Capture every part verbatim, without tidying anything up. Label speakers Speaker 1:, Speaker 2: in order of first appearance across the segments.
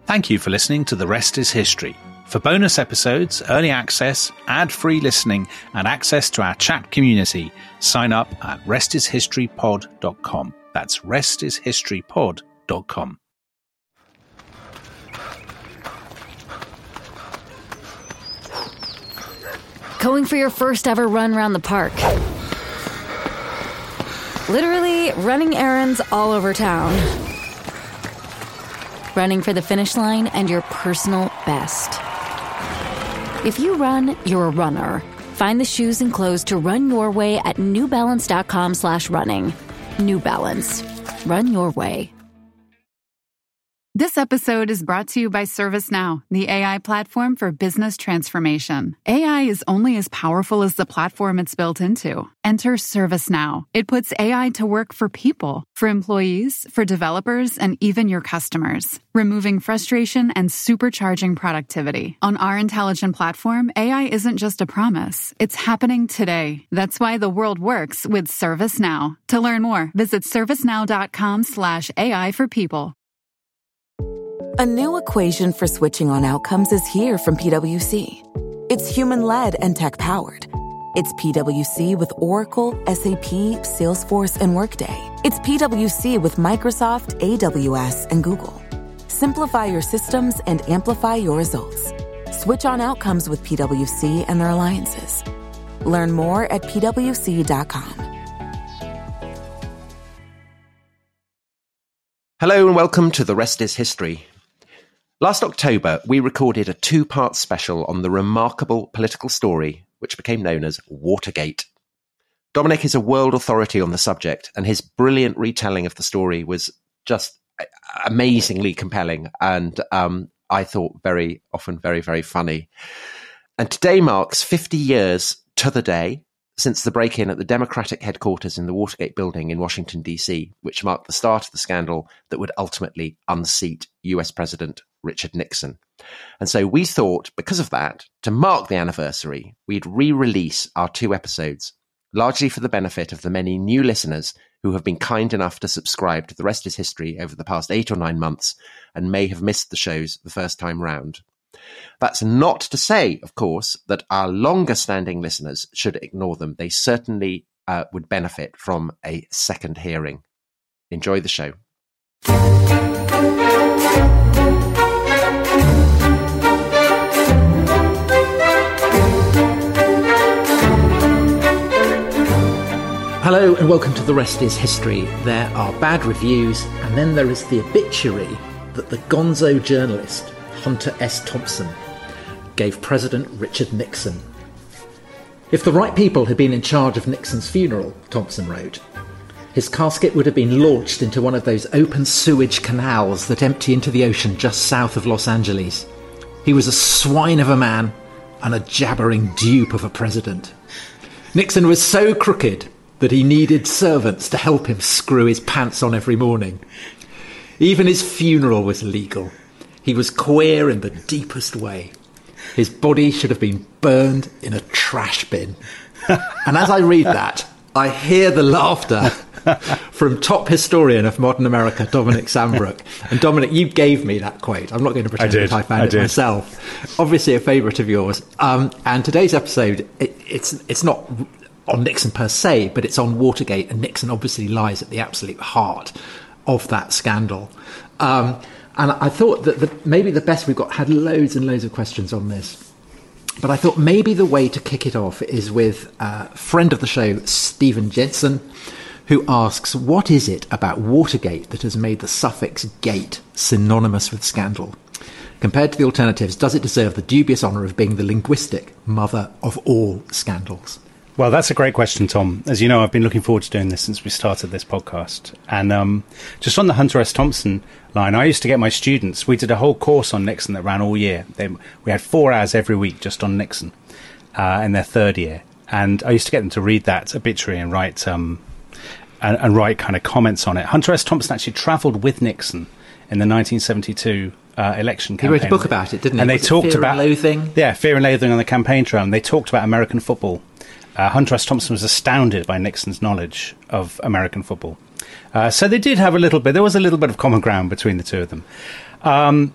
Speaker 1: Thank you for listening to The Rest is History. For bonus episodes, early access, ad-free listening, and access to our chat community, sign up at rest is history pod dot com. That's rest is history pod dot com.
Speaker 2: Going for your first ever run around the park. Literally running errands all over town. Running for the finish line and your personal best. If you run, you're a runner. Find the shoes and clothes to run your way at new balance dot com slash running. New Balance. Run your way.
Speaker 3: This episode is brought to you by ServiceNow, the A I platform for business transformation. A I is only as powerful as the platform it's built into. Enter ServiceNow. It puts A I to work for people, for employees, for developers, and even your customers, removing frustration and supercharging productivity. On our intelligent platform, A I isn't just a promise. It's happening today. That's why the world works with ServiceNow. To learn more, visit servicenow.com slash AI for people.
Speaker 4: A new equation for switching on outcomes is here from PwC. It's human-led and tech-powered. It's PwC with Oracle, S A P, Salesforce, and Workday. It's PwC with Microsoft, A W S, and Google. Simplify your systems and amplify your results. Switch on outcomes with PwC and their alliances. Learn more at P W C dot com.
Speaker 5: Hello and welcome to The Rest is History. Last October, we recorded a two-part special on the remarkable political story which became known as Watergate. Dominic is a world authority on the subject, and his brilliant retelling of the story was just amazingly compelling and um, I thought very often very, very funny. And today marks fifty years to the day since the break-in at the Democratic headquarters in the Watergate building in Washington, D C, which marked the start of the scandal that would ultimately unseat U S President Richard Nixon. And so we thought, because of that, to mark the anniversary, we'd re-release our two episodes, largely for the benefit of the many new listeners who have been kind enough to subscribe to The Rest is History over the past eight or nine months and may have missed the shows the first time round. That's not to say, of course, that our longer-standing listeners should ignore them. They certainly uh, would benefit from a second hearing. Enjoy the show.
Speaker 6: Hello and welcome to The Rest is History. There are bad reviews, and then there is the obituary that the gonzo journalist Hunter S. Thompson gave President Richard Nixon. If the right people had been in charge of Nixon's funeral, Thompson wrote, his casket would have been launched into one of those open sewage canals that empty into the ocean just south of Los Angeles. He was a swine of a man and a jabbering dupe of a president. Nixon was so crooked that he needed servants to help him screw his pants on every morning. Even his funeral was illegal. He was queer in the deepest way. His body should have been burned in a trash bin. And as I read that, I hear the laughter from top historian of modern America, Dominic Sambrook. And Dominic, you gave me that quote. I'm not going to pretend I that I found I it did. myself. Obviously a favourite of yours. Um, and today's episode, it, it's it's not on Nixon per se, but it's on Watergate. And Nixon obviously lies at the absolute heart of that scandal. Um, and I thought that the, maybe the best, we've got had loads and loads of questions on this, but I thought maybe the way to kick it off is with a friend of the show, Stephen Jensen, who asks, what is it about Watergate that has made the suffix gate synonymous with scandal? Compared to the alternatives, does it deserve the dubious honour of being the linguistic mother of all scandals?
Speaker 7: Well, that's a great question, Tom. As you know, I've been looking forward to doing this since we started this podcast. And um, just on the Hunter S. Thompson line, I used to get my students, we did a whole course on Nixon that ran all year. They, we had four hours every week just on Nixon uh, in their third year. And I used to get them to read that obituary and write um, and, and write kind of comments on it. Hunter S. Thompson actually travelled with Nixon in the nineteen seventy-two uh, election campaign.
Speaker 6: He wrote a book about it, didn't he?
Speaker 7: And they
Speaker 6: Was
Speaker 7: talked
Speaker 6: Fear
Speaker 7: about
Speaker 6: and Loathing.
Speaker 7: Yeah, Fear and Loathing on the campaign trail. And they talked about American football. Uh, Hunter S. Thompson was astounded by Nixon's knowledge of American football. Uh, so they did have a little bit, there was a little bit of common ground between the two of them. Um,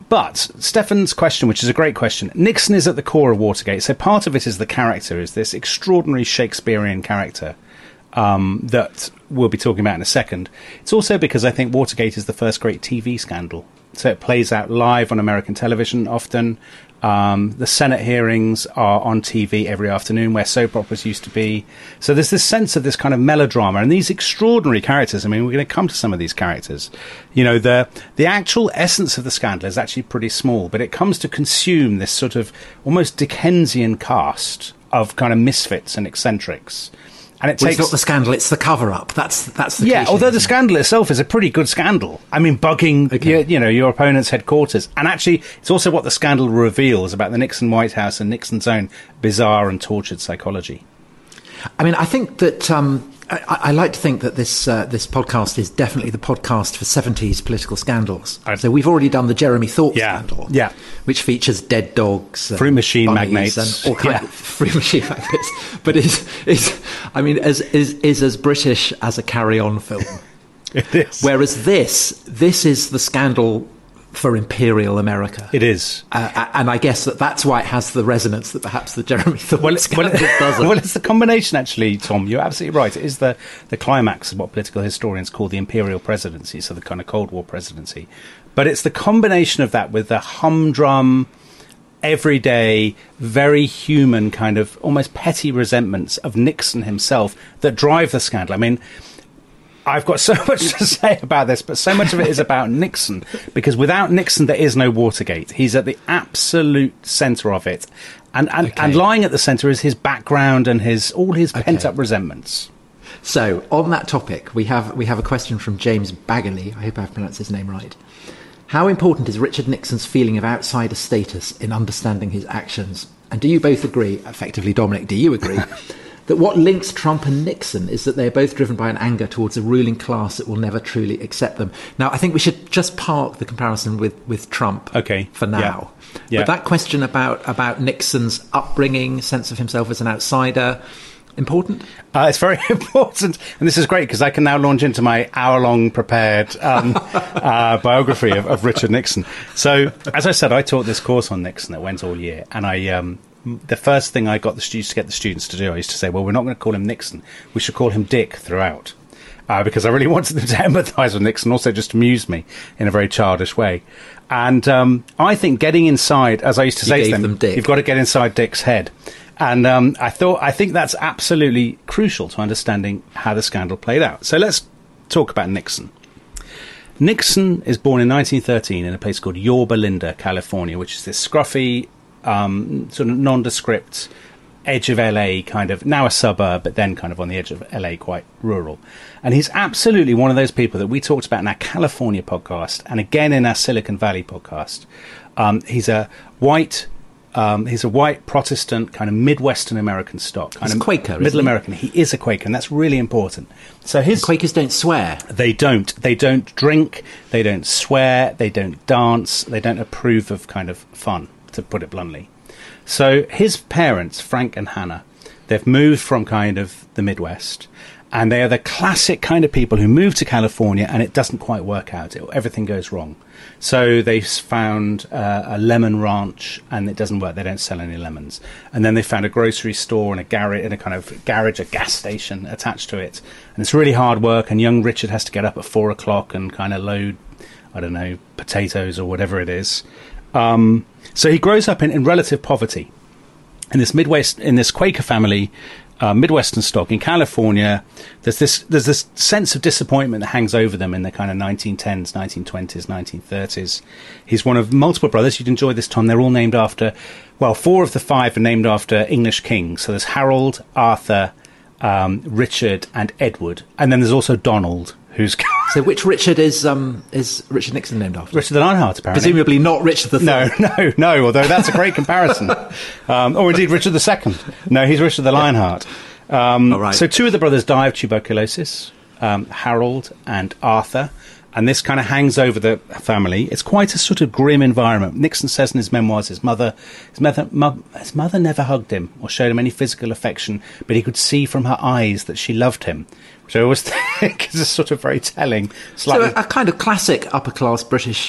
Speaker 7: but Stefan's question, which is a great question, Nixon is at the core of Watergate. So part of it is the character, is this extraordinary Shakespearean character um, that we'll be talking about in a second. It's also because I think Watergate is the first great T V scandal. So it plays out live on American television often. Um, the Senate hearings are on T V every afternoon, where soap operas used to be. So there's this sense of this kind of melodrama and these extraordinary characters. I mean, we're going to come to some of these characters. You know, the the actual essence of the scandal is actually pretty small, but it comes to consume this sort of almost Dickensian cast of kind of misfits and eccentrics. And it
Speaker 6: well,
Speaker 7: takes
Speaker 6: it's not the scandal, it's the cover-up. That's that's the
Speaker 7: yeah.
Speaker 6: cliche,
Speaker 7: Although the
Speaker 6: isn't it?
Speaker 7: scandal itself is a pretty good scandal. I mean, bugging
Speaker 6: Okay.
Speaker 7: your, you know your opponent's headquarters, and actually, it's also what the scandal reveals about the Nixon White House and Nixon's own bizarre and tortured psychology.
Speaker 6: I mean, I think that um, I, I like to think that this uh, this podcast is definitely the podcast for seventies political scandals.
Speaker 7: I-
Speaker 6: so we've already done the Jeremy Thorpe
Speaker 7: Yeah,
Speaker 6: scandal,
Speaker 7: yeah.
Speaker 6: which features dead dogs, and
Speaker 7: Fruit machine
Speaker 6: bunnies
Speaker 7: magnates.
Speaker 6: and all kinds
Speaker 7: Yeah.
Speaker 6: of fruit machine magnates. But is is I mean, as is is as British as a Carry On film.
Speaker 7: It is.
Speaker 6: Whereas this this is the scandal for Imperial America.
Speaker 7: It is.
Speaker 6: Uh, and I guess that that's why it has the resonance that perhaps the Jeremy Thorpe
Speaker 7: Well, it- well,
Speaker 6: scandal
Speaker 7: it-
Speaker 6: doesn't.
Speaker 7: well, it's the combination, actually, Tom. You're absolutely right. It is the, the climax of what political historians call the imperial presidency, so the kind of Cold War presidency. But it's the combination of that with the humdrum, everyday, very human kind of almost petty resentments of Nixon himself that drive the scandal. I mean, I've got so much to say about this, but so much of it is about Nixon, because without Nixon, there is no Watergate. He's at the absolute centre of it. And and,
Speaker 6: Okay.
Speaker 7: and lying at the centre is his background and his all his
Speaker 6: Okay.
Speaker 7: pent-up resentments.
Speaker 6: So, on that topic, we have we have a question from James Bagley. I hope I've pronounced his name right. How important is Richard Nixon's feeling of outsider status in understanding his actions? And do you both agree, effectively, Dominic, do you agree, that what links Trump and Nixon is that they're both driven by an anger towards a ruling class that will never truly accept them? Now, I think we should just park the comparison with, with Trump
Speaker 7: Okay,
Speaker 6: for now.
Speaker 7: yeah. Yeah.
Speaker 6: But that question about, about Nixon's upbringing, sense of himself as an outsider, important?
Speaker 7: Uh, it's very important, and this is great because I can now launch into my hour-long prepared um, uh, biography of, of Richard Nixon. So, as I said, I taught this course on Nixon that went all year, and I um, the first thing I got the students to get the students to do, I used to say, well, we're not going to call him Nixon, we should call him Dick throughout, uh, because I really wanted them to empathise with Nixon, also just amuse me in a very childish way. And um, I think getting inside, as I used to
Speaker 6: You
Speaker 7: say to
Speaker 6: gave
Speaker 7: them,
Speaker 6: them Dick.
Speaker 7: you've got to get inside Dick's head. And um, I thought, I think that's absolutely crucial to understanding how the scandal played out. So let's talk about Nixon. Nixon is born in nineteen thirteen in a place called Yorba Linda, California, which is this scruffy, um, sort of nondescript edge of L A, kind of, now a suburb, but then kind of on the edge of L A, quite rural. And he's absolutely one of those people that we talked about in our California podcast and again in our Silicon Valley podcast. Um, he's a white... Um, he's a white Protestant, kind of Midwestern American stock. Kind
Speaker 6: He's
Speaker 7: of
Speaker 6: a Quaker, isn't
Speaker 7: Middle
Speaker 6: he?
Speaker 7: American. He is a Quaker, and that's really important. So his
Speaker 6: Quakers don't swear.
Speaker 7: They don't. They don't drink. They don't swear. They don't dance. They don't approve of kind of fun, to put it bluntly. So his parents, Frank and Hannah, they've moved from kind of the Midwest, and they are the classic kind of people who move to California and it doesn't quite work out. It, everything goes wrong. So they found uh, a lemon ranch and it doesn't work. They don't sell any lemons. And then they found a grocery store and a garage, and a kind of garage, a gas station attached to it. And it's really hard work. And young Richard has to get up at four o'clock and kind of load, I don't know, potatoes or whatever it is. Um, so he grows up in, in relative poverty in this Midwest, in this Quaker family, uh, Midwestern stock in California. There's this there's this sense of disappointment that hangs over them in the kind of nineteen tens, nineteen twenties, nineteen thirties. He's one of multiple brothers. You'd enjoy this, Tom. They're all named after, well, four of the five are named after English kings. So there's Harold, Arthur, um, Richard, and Edward, and then there's also Donald, who's
Speaker 6: So which Richard is um, is Richard Nixon named after?
Speaker 7: Richard the Lionheart, apparently.
Speaker 6: Presumably not Richard the
Speaker 7: No,
Speaker 6: Third.
Speaker 7: no, no, although that's a great comparison. Um, or indeed Richard the Second. No, he's Richard the Lionheart. Um,
Speaker 6: All right.
Speaker 7: So two of the brothers die of tuberculosis, um, Harold and Arthur, and this kind of hangs over the family. It's quite a sort of grim environment. Nixon says in his memoirs his mother, his mother, mo- his mother never hugged him or showed him any physical affection, but he could see from her eyes that she loved him, which I always think is a sort of very telling.
Speaker 6: So
Speaker 7: Slightly,
Speaker 6: a, a kind of classic upper class British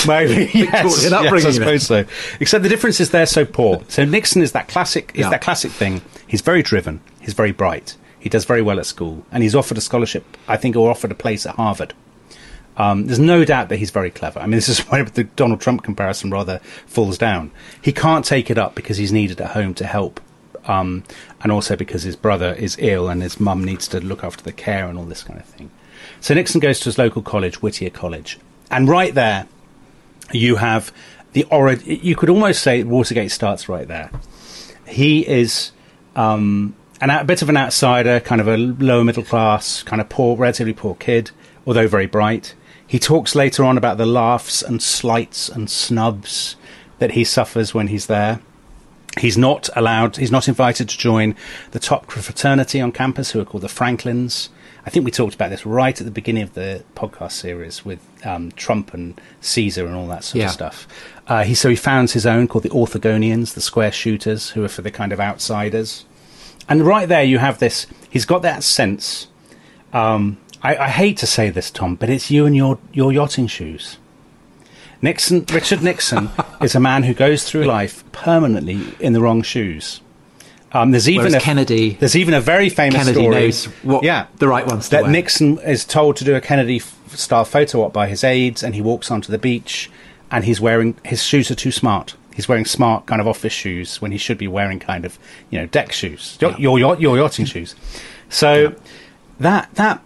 Speaker 7: Maybe, yes,
Speaker 6: Victorian upbringing.
Speaker 7: yes, I suppose so. Except the difference is they're so poor. So Nixon is that classic, is
Speaker 6: Yeah.
Speaker 7: that classic thing. He's very driven. He's very bright. He does very well at school, and he's offered a scholarship, I think, or offered a place at Harvard. Um, there's no doubt that he's very clever. I mean, this is why the Donald Trump comparison rather falls down. He can't take it up because he's needed at home to help, um, and also because his brother is ill and his mum needs to look after the care and all this kind of thing. So Nixon goes to his local college, Whittier College, and right there you have the ori- you could almost say Watergate starts right there. He is um, an, a bit of an outsider, kind of a lower middle class, kind of poor, relatively poor kid, although very bright. He talks later on about the laughs and slights and snubs that he suffers when he's there. He's not allowed, he's not invited to join the top fraternity on campus, who are called the Franklins. I think we talked about this right at the beginning of the podcast series with um, Trump and Caesar and all that sort
Speaker 6: Yeah.
Speaker 7: of stuff. Uh, he so he founds his own called the Orthogonians, the square shooters, who are for the kind of outsiders. And right there you have this, he's got that sense. Um, I, I hate to say this, Tom, but it's you and your, your yachting shoes. Nixon, Richard Nixon is a man who goes through life permanently in the wrong shoes. Um, there's even
Speaker 6: Whereas
Speaker 7: a,
Speaker 6: Kennedy-
Speaker 7: There's even a very famous
Speaker 6: Kennedy
Speaker 7: story.
Speaker 6: knows what
Speaker 7: yeah,
Speaker 6: the right ones to
Speaker 7: that
Speaker 6: wear.
Speaker 7: Nixon is told to do a Kennedy-style photo op by his aides, and he walks onto the beach, and he's wearing his shoes are too smart. He's wearing smart kind of office shoes when he should be wearing kind of you know deck shoes, your your, your, your yachting shoes. So
Speaker 6: Yeah.
Speaker 7: that that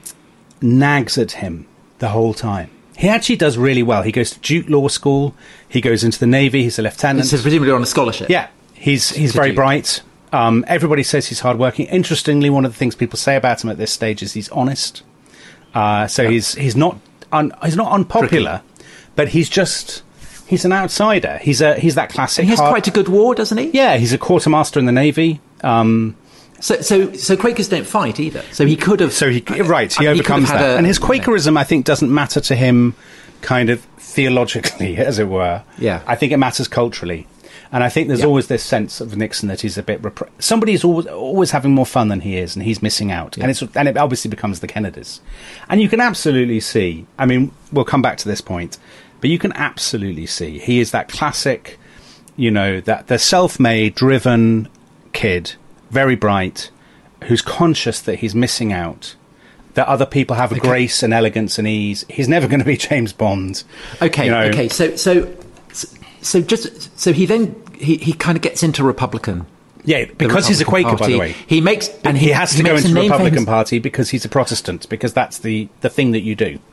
Speaker 7: nags at him the whole time. He actually does really well. He goes to Duke Law School. He goes into the Navy. He's a lieutenant.
Speaker 6: So presumably on a scholarship.
Speaker 7: Yeah, he's he's
Speaker 6: To
Speaker 7: very
Speaker 6: Duke.
Speaker 7: bright. Um, everybody says he's hardworking. Interestingly, one of the things people say about him at this stage is he's honest. Uh, so he's he's not un, he's not unpopular, but he's just he's an outsider. He's a he's that classic.
Speaker 6: And he has
Speaker 7: hard-
Speaker 6: quite a good war, doesn't he?
Speaker 7: yeah. He's a quartermaster in the Navy. Um,
Speaker 6: So, so, so Quakers don't fight either. So he could have.
Speaker 7: So he right, he
Speaker 6: I mean,
Speaker 7: overcomes
Speaker 6: could have had
Speaker 7: that,
Speaker 6: a-
Speaker 7: and his Quakerism, I think, doesn't matter to him, kind of theologically, as it were.
Speaker 6: Yeah.
Speaker 7: I think it matters culturally, and I think there's
Speaker 6: Yeah.
Speaker 7: always this sense of Nixon that he's a bit repre- somebody's always always having more fun than he is, and he's missing out, and it's and it obviously becomes the Kennedys, and you can absolutely see. I mean, we'll come back to this point, but you can absolutely see he is that classic, you know, that the self-made, driven kid, very bright, who's conscious that he's missing out, that other people have a grace and elegance and ease. He's never going to be James Bond.
Speaker 6: Okay,
Speaker 7: you know.
Speaker 6: okay. So, so, so just so he then he, he kind of gets into Republican.
Speaker 7: Yeah,
Speaker 6: the
Speaker 7: because he's a Quaker,
Speaker 6: Republican
Speaker 7: by the
Speaker 6: Party.
Speaker 7: way.
Speaker 6: He makes and
Speaker 7: he,
Speaker 6: he,
Speaker 7: has to
Speaker 6: he
Speaker 7: go
Speaker 6: makes
Speaker 7: into
Speaker 6: a
Speaker 7: the
Speaker 6: name for
Speaker 7: Republican
Speaker 6: him-
Speaker 7: Party because he's a Protestant, because that's the, the thing that you do.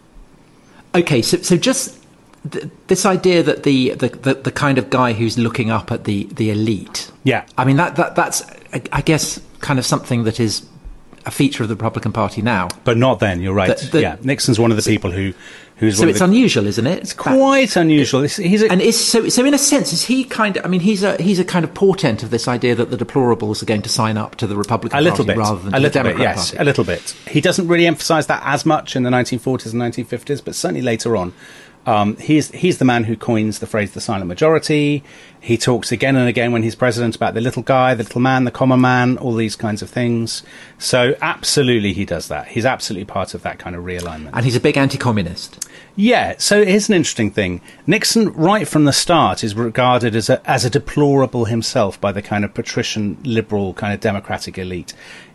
Speaker 6: Okay, so so just th- this idea that the, the, the, the kind of guy who's looking up at the, the elite.
Speaker 7: Yeah.
Speaker 6: I mean that, that that's I, I guess kind of something that is a feature of the Republican Party now.
Speaker 7: But not then, you're right.
Speaker 6: The- the-
Speaker 7: yeah, Nixon's one of the people who... who's
Speaker 6: So
Speaker 7: one
Speaker 6: it's
Speaker 7: of the,
Speaker 6: unusual, isn't it?
Speaker 7: It's quite unusual. He's, he's a,
Speaker 6: And is so so in a sense is he kind of I mean he's a he's a kind of portent of this idea that the deplorables are going to sign up to the Republican
Speaker 7: a little
Speaker 6: Party
Speaker 7: bit,
Speaker 6: rather than
Speaker 7: a
Speaker 6: to
Speaker 7: little
Speaker 6: the
Speaker 7: bit,
Speaker 6: Democrat
Speaker 7: yes,
Speaker 6: Party.
Speaker 7: a little bit. He doesn't really emphasise that as much in the nineteen forties and nineteen fifties, but certainly later on. Um, he's he's the man who coins the phrase "the silent majority." He talks again and again when he's president about the little guy, the little man, the common man, all these kinds of things. So absolutely, he does that. He's absolutely part of that kind of realignment.
Speaker 6: And he's a big anti-communist.
Speaker 7: Yeah, so here's an interesting thing. Nixon, right from the start, is regarded as a, as a deplorable himself by the kind of patrician, liberal, kind of democratic elite.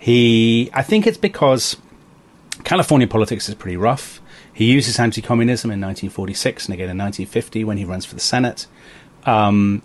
Speaker 7: He, I think it's because California politics is pretty rough. He uses anti-communism in nineteen forty-six and again in nineteen fifty when he runs for the Senate. Um,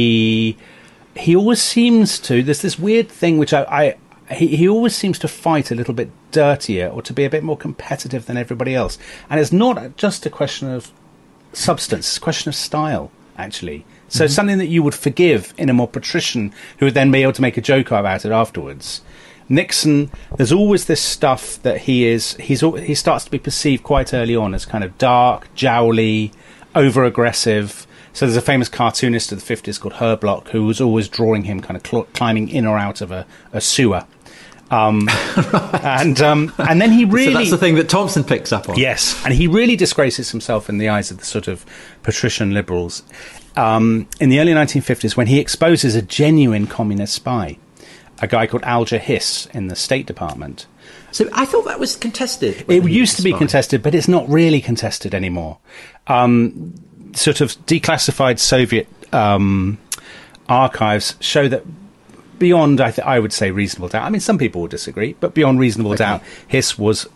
Speaker 7: he he always seems to, there's this weird thing which I... I He, he always seems to fight a little bit dirtier or to be a bit more competitive than everybody else. And it's not just a question of substance, it's a question of style, actually. So
Speaker 6: Mm-hmm.
Speaker 7: something that you would forgive in a more patrician who would then be able to make a joke about it afterwards. Nixon, there's always this stuff that he is, he's al- he starts to be perceived quite early on as kind of dark, jowly, over-aggressive. So there's a famous cartoonist of the fifties called Herblock who was always drawing him kind of cl- climbing in or out of a, a sewer. Um, and um, and then he really...
Speaker 6: So that's the thing that Thompson picks up on.
Speaker 7: Yes, and he really disgraces himself in the eyes of the sort of patrician liberals um, in the early nineteen fifties when he exposes a genuine communist spy, a guy called Alger Hiss in the State Department.
Speaker 6: So I thought that was contested.
Speaker 7: It
Speaker 6: whether he
Speaker 7: used
Speaker 6: was
Speaker 7: to be
Speaker 6: spy.
Speaker 7: contested, but it's not really contested anymore. Um, sort of declassified Soviet um, archives show that beyond, I, th- I would say, reasonable doubt. I mean, some people will disagree, but beyond reasonable okay. doubt, Hiss was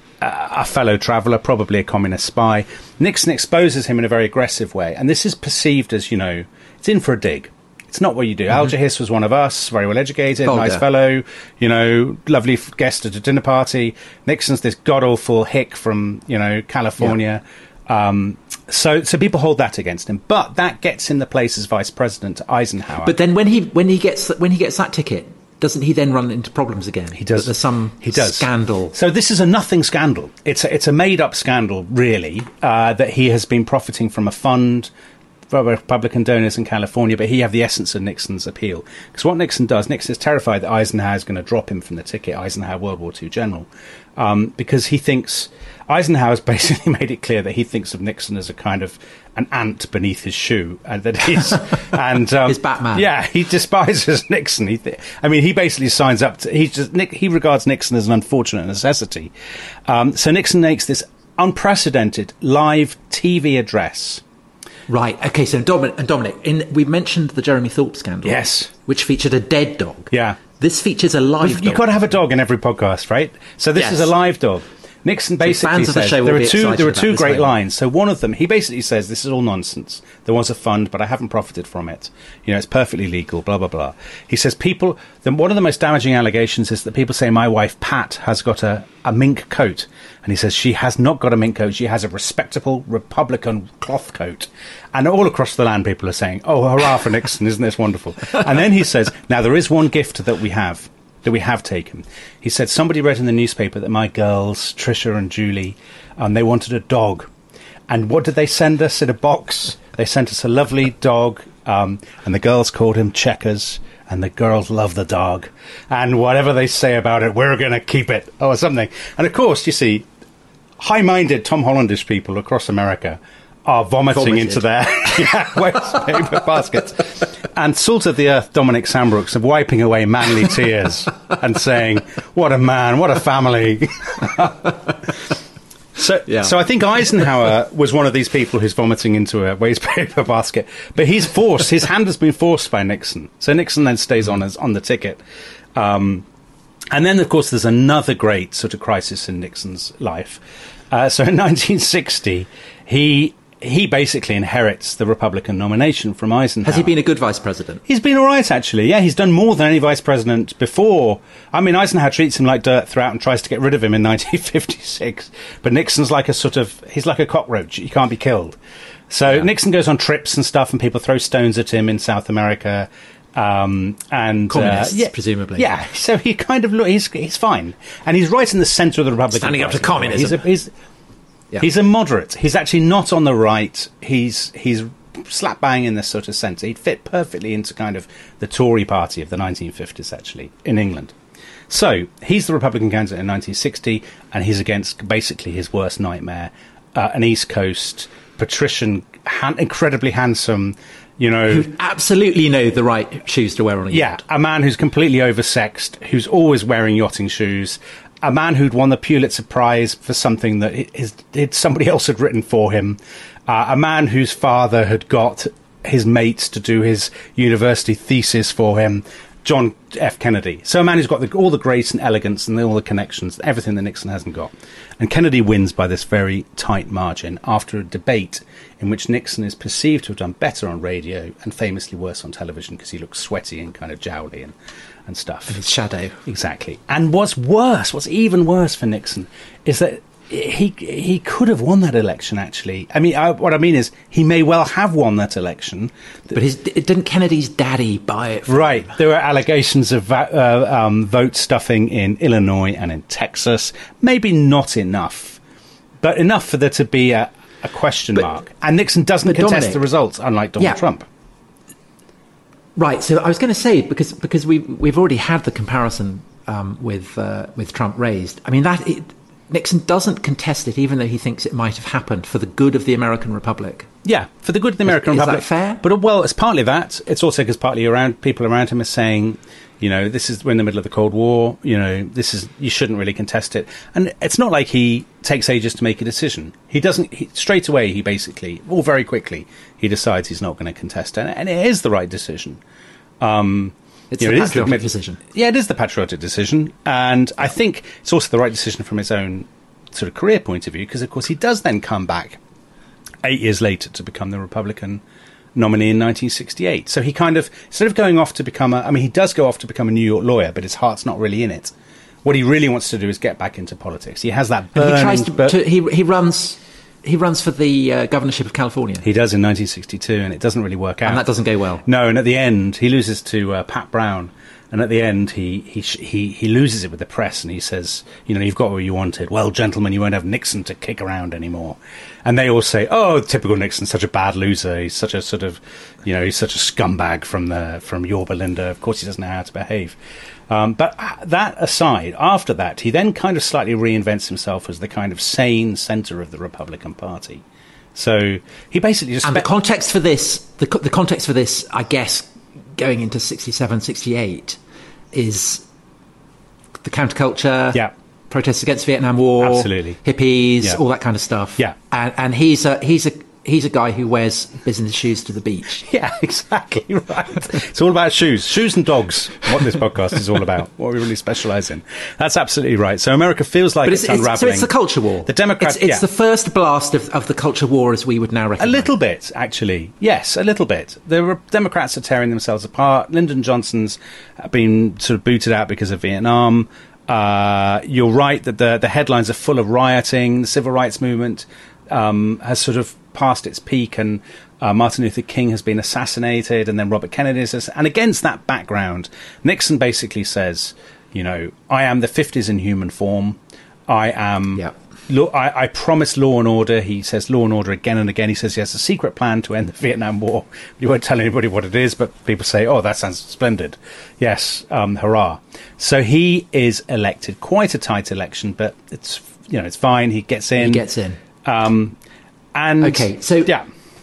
Speaker 7: a, a fellow traveller, probably a communist spy. Nixon exposes him in a very aggressive way, and this is perceived as, you know, it's in for a dig. It's not what you do. Mm-hmm. Alger Hiss was one of us, very well educated, Vulgar. Nice fellow, you know, lovely f- guest at a dinner party. Nixon's this god-awful hick from, you know, California. Yeah. Um, so so people hold that against him. But that gets in the place as vice president to Eisenhower.
Speaker 6: But then when he when he gets when he gets that ticket, doesn't he then run into problems again?
Speaker 7: He does.
Speaker 6: That there's some
Speaker 7: he does.
Speaker 6: scandal.
Speaker 7: So this is a nothing scandal. It's a, it's a made-up scandal, really, uh, that he has been profiting from a fund for Republican donors in California, but he have the essence of Nixon's appeal. Because what Nixon does, Nixon is terrified that Eisenhower is going to drop him from the ticket, Eisenhower, World War Two general, um, because he thinks, Eisenhower's basically made it clear that he thinks of Nixon as a kind of an ant beneath his shoe, and that he's and um,
Speaker 6: his Batman.
Speaker 7: Yeah, he despises Nixon. He th- I mean, he basically signs up to. He just Nick, he regards Nixon as an unfortunate necessity. Um, so Nixon makes this unprecedented live T V address.
Speaker 6: Right. Okay. So Dominic, and Dominic, in we mentioned the Jeremy Thorpe scandal,
Speaker 7: yes,
Speaker 6: which featured a dead dog.
Speaker 7: Yeah.
Speaker 6: This features a live
Speaker 7: You've
Speaker 6: dog.
Speaker 7: You've got to have a dog in every podcast, right? So this
Speaker 6: yes.
Speaker 7: is a live dog. Nixon basically
Speaker 6: so
Speaker 7: says
Speaker 6: the
Speaker 7: there are two there are two great
Speaker 6: moment.
Speaker 7: lines. So one of them, he basically says, this is all nonsense. There was a fund, but I haven't profited from it. You know, it's perfectly legal, blah, blah, blah. He says people, then one of the most damaging allegations is that people say my wife, Pat, has got a, a mink coat. And he says she has not got a mink coat. She has a respectable Republican cloth coat. And all across the land, people are saying, oh, hurrah for Nixon. Isn't this wonderful? And then he says, now there is one gift that we have. that we have taken. He said, somebody read in the newspaper that my girls, Tricia and Julie, um, they wanted a dog. And what did they send us in a box? They sent us a lovely dog, um, and the girls called him Checkers, and the girls love the dog. And whatever they say about it, we're going to keep it, or something. And of course, you see, high-minded Tom Hollandish people across America are vomiting Vomited. into their yeah, waste paper baskets. And salt of the earth Dominic Sandbrooks of wiping away manly tears and saying, what a man, what a family. so yeah. so I think Eisenhower was one of these people who's vomiting into a waste paper basket. But he's forced, his hand has been forced by Nixon. So Nixon then stays on as on the ticket. Um, and then, of course, there's another great sort of crisis in Nixon's life. Uh, so in nineteen sixty, he... He basically inherits the Republican nomination from Eisenhower.
Speaker 6: Has he been a good vice president?
Speaker 7: He's been all right, actually. Yeah, he's done more than any vice president before. I mean, Eisenhower treats him like dirt throughout and tries to get rid of him in nineteen fifty-six. But Nixon's like a sort of... He's like a cockroach. He can't be killed. So yeah. Nixon goes on trips and stuff, and people throw stones at him in South America. Um, and
Speaker 6: Communists,
Speaker 7: uh, yeah,
Speaker 6: presumably.
Speaker 7: Yeah, so he kind of... He's, he's fine. And he's right in the centre of the Republican
Speaker 6: Standing
Speaker 7: Party.
Speaker 6: up to communism.
Speaker 7: He's a, he's, Yeah. He's a moderate. He's actually not on the right. He's he's slap bang in this sort of centre. He'd fit perfectly into kind of the Tory party of the nineteen fifties, actually, in England. So he's the Republican candidate in nineteen sixty, and he's against basically his worst nightmare, uh, an East Coast patrician, han- incredibly handsome, you know...
Speaker 6: Who absolutely know the right shoes to wear on a
Speaker 7: yeah,
Speaker 6: yacht.
Speaker 7: Yeah, a man who's completely oversexed, who's always wearing yachting shoes, a man who'd won the Pulitzer Prize for something that his, his, somebody else had written for him, uh, a man whose father had got his mates to do his university thesis for him, John F. Kennedy. So a man who's got the, all the grace and elegance and all the connections, everything that Nixon hasn't got. And Kennedy wins by this very tight margin after a debate in which Nixon is perceived to have done better on radio and famously worse on television because he looks sweaty and kind of jowly and, and stuff.
Speaker 6: And his shadow.
Speaker 7: Exactly. And what's worse, what's even worse for Nixon, is that he he could have won that election, actually. I mean, I, what I mean is, he may well have won that election.
Speaker 6: But his, didn't Kennedy's daddy buy it?
Speaker 7: Right.
Speaker 6: Him?
Speaker 7: There were allegations of uh, um, vote stuffing in Illinois and in Texas. Maybe not enough, but enough for there to be a, a question but, mark. And Nixon doesn't contest
Speaker 6: Dominic,
Speaker 7: the results, unlike Donald
Speaker 6: yeah.
Speaker 7: Trump.
Speaker 6: Right. So I was going to say, because because we we've already had the comparison um, with uh, with Trump raised. I mean, that it, Nixon doesn't contest it, even though he thinks it might have happened for the good of the American Republic.
Speaker 7: Yeah, for the good of the American
Speaker 6: is,
Speaker 7: Republic.
Speaker 6: Is that fair?
Speaker 7: But, well, it's partly that. It's also because partly around people around him are saying, You know, this is we're in the middle of the Cold War. You know, this is you shouldn't really contest it. And it's not like he takes ages to make a decision. He doesn't he, straight away. He basically, or very quickly, he decides he's not going to contest it, and it is the right decision. Um,
Speaker 6: it's
Speaker 7: you know,
Speaker 6: the
Speaker 7: it
Speaker 6: patriotic
Speaker 7: is the,
Speaker 6: decision.
Speaker 7: Yeah, it is the patriotic decision, and I think it's also the right decision from his own sort of career point of view, because of course he does then come back eight years later to become the Republican nominee in nineteen sixty-eight. So he kind of, instead of going off to become a, I mean, he does go off to become a New York lawyer, but his heart's not really in it. What he really wants to do is get back into politics. He has that burning...
Speaker 6: And he tries to, bur- to he, he runs... He runs for the uh, governorship of California.
Speaker 7: He does in nineteen sixty-two, and it doesn't really work out.
Speaker 6: And that doesn't go well.
Speaker 7: No, and at the end, he loses to uh, Pat Brown. And at the end, he, he he he loses it with the press, and he says, you know, you've got what you wanted. Well, gentlemen, you won't have Nixon to kick around anymore. And they all say, oh, typical Nixon, such a bad loser. He's such a sort of, you know, he's such a scumbag from the from Yorba Linda. Of course, he doesn't know how to behave. Um, but that aside, after that, he then kind of slightly reinvents himself as the kind of sane centre of the Republican Party. So he basically just...
Speaker 6: And spe- the context for this, the, the context for this, I guess, going into sixty-seven, sixty-eight, is the counterculture,
Speaker 7: yeah.
Speaker 6: protests against the Vietnam War,
Speaker 7: absolutely,
Speaker 6: hippies,
Speaker 7: yeah.
Speaker 6: all that kind of stuff.
Speaker 7: Yeah,
Speaker 6: and, and he's a he's a he's a guy who wears business shoes to the beach.
Speaker 7: Yeah, exactly right. It's all about shoes, shoes and dogs. What this podcast is all about, what we really specialise in. That's absolutely right. So America feels like it's,
Speaker 6: it's,
Speaker 7: it's unravelling.
Speaker 6: So it's the culture war.
Speaker 7: The Democrats.
Speaker 6: It's, it's
Speaker 7: yeah.
Speaker 6: the first blast of, of the culture war as we would now recognise.
Speaker 7: A little bit, actually. Yes, a little bit. The Re- Democrats are tearing themselves apart. Lyndon Johnson's been sort of booted out because of Vietnam. Uh, you're right that the the headlines are full of rioting. The civil rights movement um, has sort of past its peak, and uh, Martin Luther King has been assassinated, and then Robert Kennedy is. And against that background, Nixon basically says, you know, I am the fifties in human form. I am.
Speaker 6: Yep.
Speaker 7: Law, I, I promise law and order. He says law and order again and again. He says he has a secret plan to end the Vietnam War. You won't tell anybody what it is, but people say, oh, that sounds splendid. Yes, um, hurrah. So he is elected. Quite a tight election, but it's, you know, it's fine. He gets in.
Speaker 6: He gets in.
Speaker 7: Um, and
Speaker 6: okay, so
Speaker 7: yeah.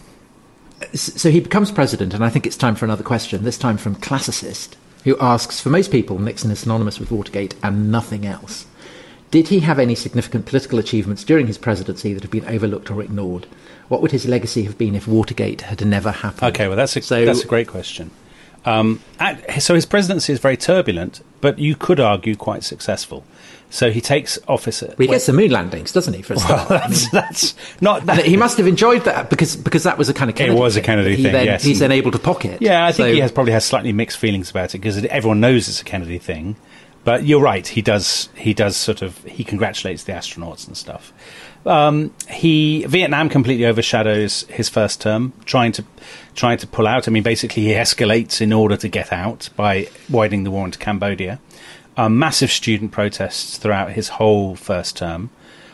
Speaker 6: So he becomes president, and I think it's time for another question, this time from Classicist, who asks, for most people, Nixon is synonymous with Watergate and nothing else. Did he have any significant political achievements during his presidency that have been overlooked or ignored? What would his legacy have been if Watergate had never happened?
Speaker 7: Okay, well, that's a,
Speaker 6: so,
Speaker 7: that's a great question. Um, at, so his presidency is very turbulent, but you could argue quite successful. So he takes office... At,
Speaker 6: well, he gets the moon landings, doesn't he, for a start?
Speaker 7: Well, that's, that's not...
Speaker 6: That, he must have enjoyed that, because because that was a kind of Kennedy
Speaker 7: It was
Speaker 6: thing,
Speaker 7: a Kennedy
Speaker 6: he
Speaker 7: thing,
Speaker 6: then,
Speaker 7: yes.
Speaker 6: He's then able to pocket.
Speaker 7: Yeah, I think
Speaker 6: so,
Speaker 7: he has probably has slightly mixed feelings about it, because everyone knows it's a Kennedy thing. But you're right, he does He does sort of... He congratulates the astronauts and stuff. Um, he Vietnam completely overshadows his first term, trying to trying to pull out. I mean, basically, he escalates in order to get out by widening the war into Cambodia. Um, massive student protests throughout his whole first term.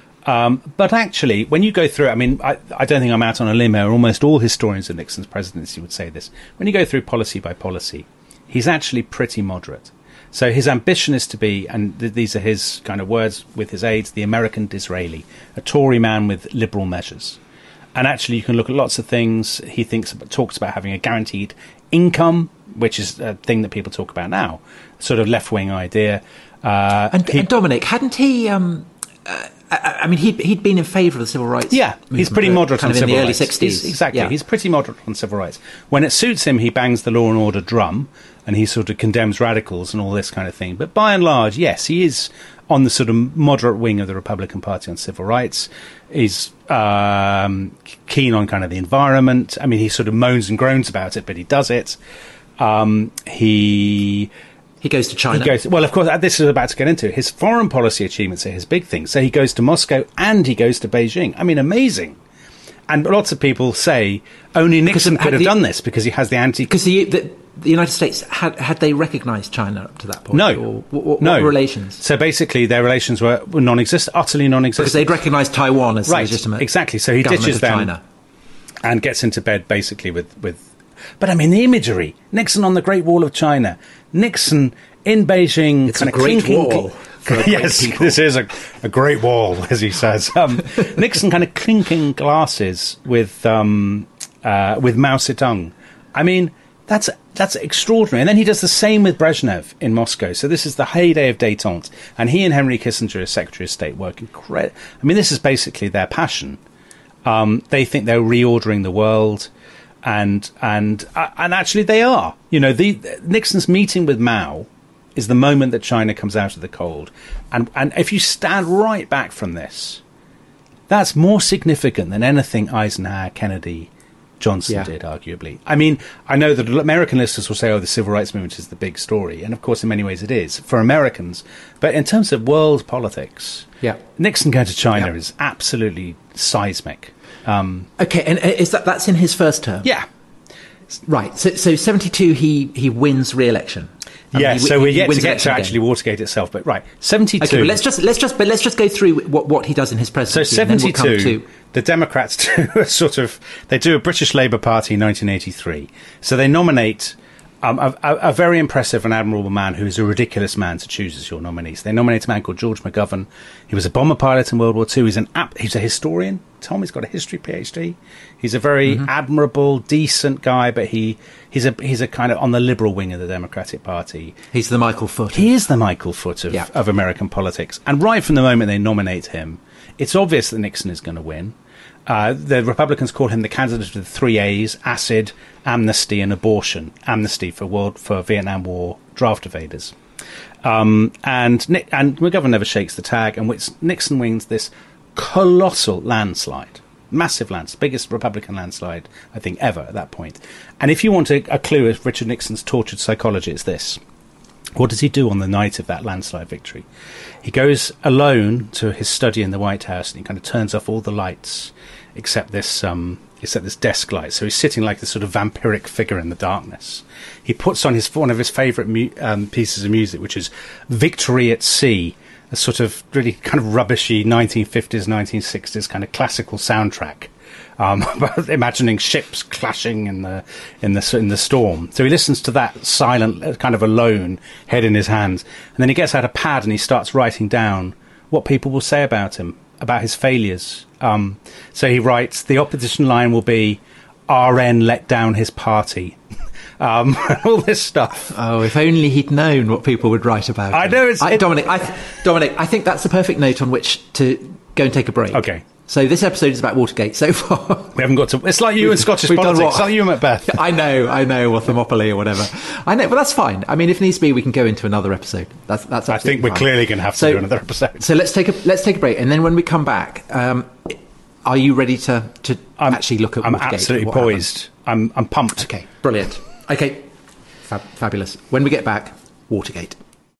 Speaker 7: Um, but actually, when you go through, I mean, I, I don't think I'm out on a limb here. Almost all historians of Nixon's presidency would say this. When you go through policy by policy, he's actually pretty moderate. So his ambition is to be, and th- these are his kind of words with his aides, the American Disraeli, a Tory man with liberal measures. And actually, you can look at lots of things. He thinks talks about having a guaranteed income, which is a thing that people talk about now, sort of left-wing idea. Uh,
Speaker 6: and,
Speaker 7: he,
Speaker 6: and Dominic, hadn't he... Um, uh, I, I mean, he'd, he'd been in favour of the civil rights
Speaker 7: Yeah, he's pretty moderate
Speaker 6: kind
Speaker 7: on
Speaker 6: of
Speaker 7: civil
Speaker 6: in the early
Speaker 7: rights.
Speaker 6: sixties.
Speaker 7: He's, exactly,
Speaker 6: yeah.
Speaker 7: he's pretty moderate on civil rights. When it suits him, he bangs the law and order drum, and he sort of condemns radicals and all this kind of thing. But by and large, yes, he is on the sort of moderate wing of the Republican Party on civil rights. He's um, keen on kind of the environment. I mean, he sort of moans and groans about it, but he does it. Um, he...
Speaker 6: He goes to China.
Speaker 7: He goes, well, of course, this is about to get into. His foreign policy achievements are his big thing. So he goes to Moscow and he goes to Beijing. I mean, amazing. And lots of people say only Nixon could have
Speaker 6: the,
Speaker 7: done this because he has the anti...
Speaker 6: Because the, the, the United States, had had they recognised China up to that point?
Speaker 7: No.
Speaker 6: Or, what, what,
Speaker 7: no.
Speaker 6: what relations?
Speaker 7: So basically their relations were, were non-existent, utterly non-existent.
Speaker 6: Because they'd recognised Taiwan as
Speaker 7: right,
Speaker 6: legitimate
Speaker 7: exactly. So he
Speaker 6: government
Speaker 7: ditches
Speaker 6: of
Speaker 7: them
Speaker 6: China.
Speaker 7: And gets into bed basically with, with... But I mean, the imagery. Nixon on the Great Wall of China. Nixon... in Beijing,
Speaker 6: it's
Speaker 7: kind
Speaker 6: a
Speaker 7: of
Speaker 6: great
Speaker 7: clinking,
Speaker 6: wall. For a
Speaker 7: yes,
Speaker 6: great
Speaker 7: this is a, a great wall, as he says. Um, Nixon kind of clinking glasses with um, uh, with Mao Zedong. I mean, That's that's extraordinary. And then he does the same with Brezhnev in Moscow. So this is the heyday of détente. And he and Henry Kissinger, as Secretary of State, work incredible. I mean, this is basically their passion. Um, they think they're reordering the world, and and uh, and actually they are. You know, the Nixon's meeting with Mao is the moment that China comes out of the cold. And and if you stand right back from this, that's more significant than anything Eisenhower, Kennedy, Johnson yeah. did, arguably. I mean, I know that American listeners will say, oh, the civil rights movement is the big story. And, of course, in many ways it is for Americans. But in terms of world politics,
Speaker 6: yeah.
Speaker 7: Nixon going to China
Speaker 6: yeah.
Speaker 7: is absolutely seismic. Um,
Speaker 6: OK, and is that that's in his first term?
Speaker 7: Yeah.
Speaker 6: Right. So, so seventy-two, he, he wins re-election.
Speaker 7: I yeah,
Speaker 6: mean, he,
Speaker 7: so we're yet to get to
Speaker 6: again.
Speaker 7: actually Watergate itself, but right, seventy-two.
Speaker 6: Okay, but let's just let's just but let's just go through what, what he does in his presidency.
Speaker 7: So seventy-two,
Speaker 6: and then we'll come to...
Speaker 7: the Democrats do a sort of they do a British Labour Party in nineteen eighty-three. So they nominate um, a, a, a very impressive and admirable man who is a ridiculous man to choose as your nominees. They nominate a man called George McGovern. He was a bomber pilot in World War Two. He's an ap- he's a historian. Tom, he's got a history PhD. He's a very mm-hmm. admirable, decent guy, but he he's a he's a kind of on the liberal wing of the Democratic Party.
Speaker 6: He's the Michael Foot.
Speaker 7: He is the Michael Foot of,
Speaker 6: yeah.
Speaker 7: of American politics. And right from the moment they nominate him, it's obvious that Nixon is going to win. Uh, the Republicans call him the candidate of the three A's: acid, amnesty, and abortion. Amnesty for world for Vietnam War draft evaders. Um, and and McGovern never shakes the tag, and which Nixon wins this colossal landslide, massive landslide, biggest Republican landslide I think ever at that point. And if you want a, a clue of Richard Nixon's tortured psychology, it's this: what does he do on the night of that landslide victory? He goes alone to his study in the White House and he kind of turns off all the lights except this um, except this desk light. So he's sitting like this sort of vampiric figure in the darkness. He puts on his one of his favourite mu- um, pieces of music, which is Victory at Sea, a sort of really kind of rubbishy nineteen fifties, nineteen sixties kind of classical soundtrack, um, imagining ships clashing in the in the in the storm. So he listens to that silent, kind of alone, head in his hands, and then he gets out a pad and he starts writing down what people will say about him, about his failures. Um, so he writes, the opposition line will be, R N let down his party. Um, all this stuff.
Speaker 6: Oh, if only he'd known what people would write about him.
Speaker 7: I know it's...
Speaker 6: I,
Speaker 7: it,
Speaker 6: Dominic, I th- Dominic, I think that's the perfect note on which to go and take a break.
Speaker 7: Okay.
Speaker 6: So this episode is about Watergate so far.
Speaker 7: We haven't got to... It's like you and Scottish politics. It's like you and Macbeth.
Speaker 6: I know, I know, or Thermopylae or whatever. I know, but that's fine. I mean, if needs be, we can go into another episode. That's that's
Speaker 7: I think we're
Speaker 6: fine.
Speaker 7: clearly going to have to
Speaker 6: so,
Speaker 7: do another episode.
Speaker 6: So let's take a let's take a break, and then when we come back, um, are you ready to, to
Speaker 7: I'm,
Speaker 6: actually look at
Speaker 7: I'm
Speaker 6: Watergate? I'm
Speaker 7: absolutely poised. I'm, I'm pumped.
Speaker 6: Okay, brilliant. Okay, Fab- fabulous. When we get back, Watergate.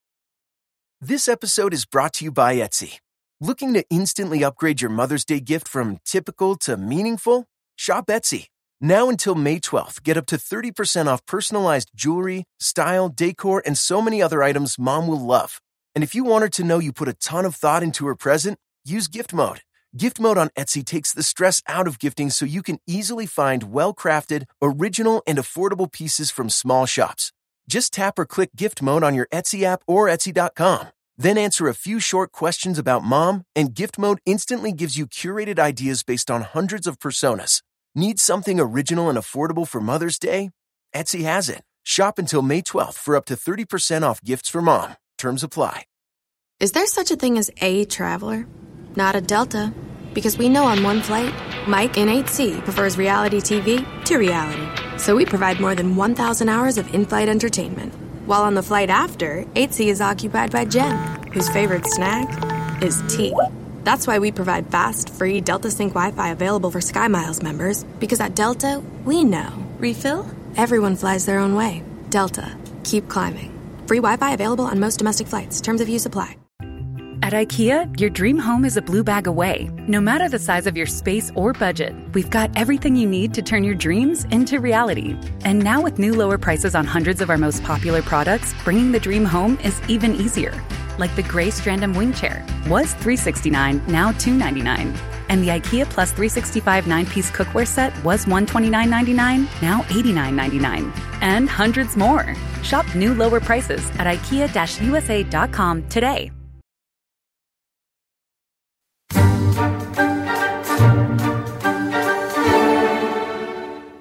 Speaker 8: This episode is brought to you by Etsy. Looking to instantly upgrade your Mother's Day gift from typical to meaningful? Shop Etsy. Now until May twelfth, get up to thirty percent off personalized jewelry, style, decor, and so many other items Mom will love. And if you want her to know you put a ton of thought into her present, use Gift Mode. Gift Mode on Etsy takes the stress out of gifting so you can easily find well-crafted, original, and affordable pieces from small shops. Just tap or click Gift Mode on your Etsy app or Etsy dot com. Then answer a few short questions about Mom, and Gift Mode instantly gives you curated ideas based on hundreds of personas. Need something original and affordable for Mother's Day? Etsy has it. Shop until May twelfth for up to thirty percent off gifts for Mom. Terms apply.
Speaker 9: Is there such a thing as a traveler? Not a Delta. Because we know on one flight, Mike in eight C prefers reality T V to reality. So we provide more than one thousand hours of in-flight entertainment. While on the flight after, eight C is occupied by Jen, whose favorite snack is tea. That's why we provide fast, free Delta Sync Wi-Fi available for SkyMiles members, because at Delta, we know. Refill? Everyone flies their own way. Delta. Keep climbing. Free Wi-Fi available on most domestic flights. Terms of use apply.
Speaker 10: At IKEA, your dream home is a blue bag away. No matter the size of your space or budget, we've got everything you need to turn your dreams into reality. And now with new lower prices on hundreds of our most popular products, bringing the dream home is even easier. Like the gray Strandom wing chair. Was three hundred sixty-nine dollars, now two hundred ninety-nine dollars. And the IKEA Plus three sixty-five nine-piece cookware set was one hundred twenty-nine ninety-nine, now eighty-nine ninety-nine. And hundreds more. Shop new lower prices at ikea U S A dot com today.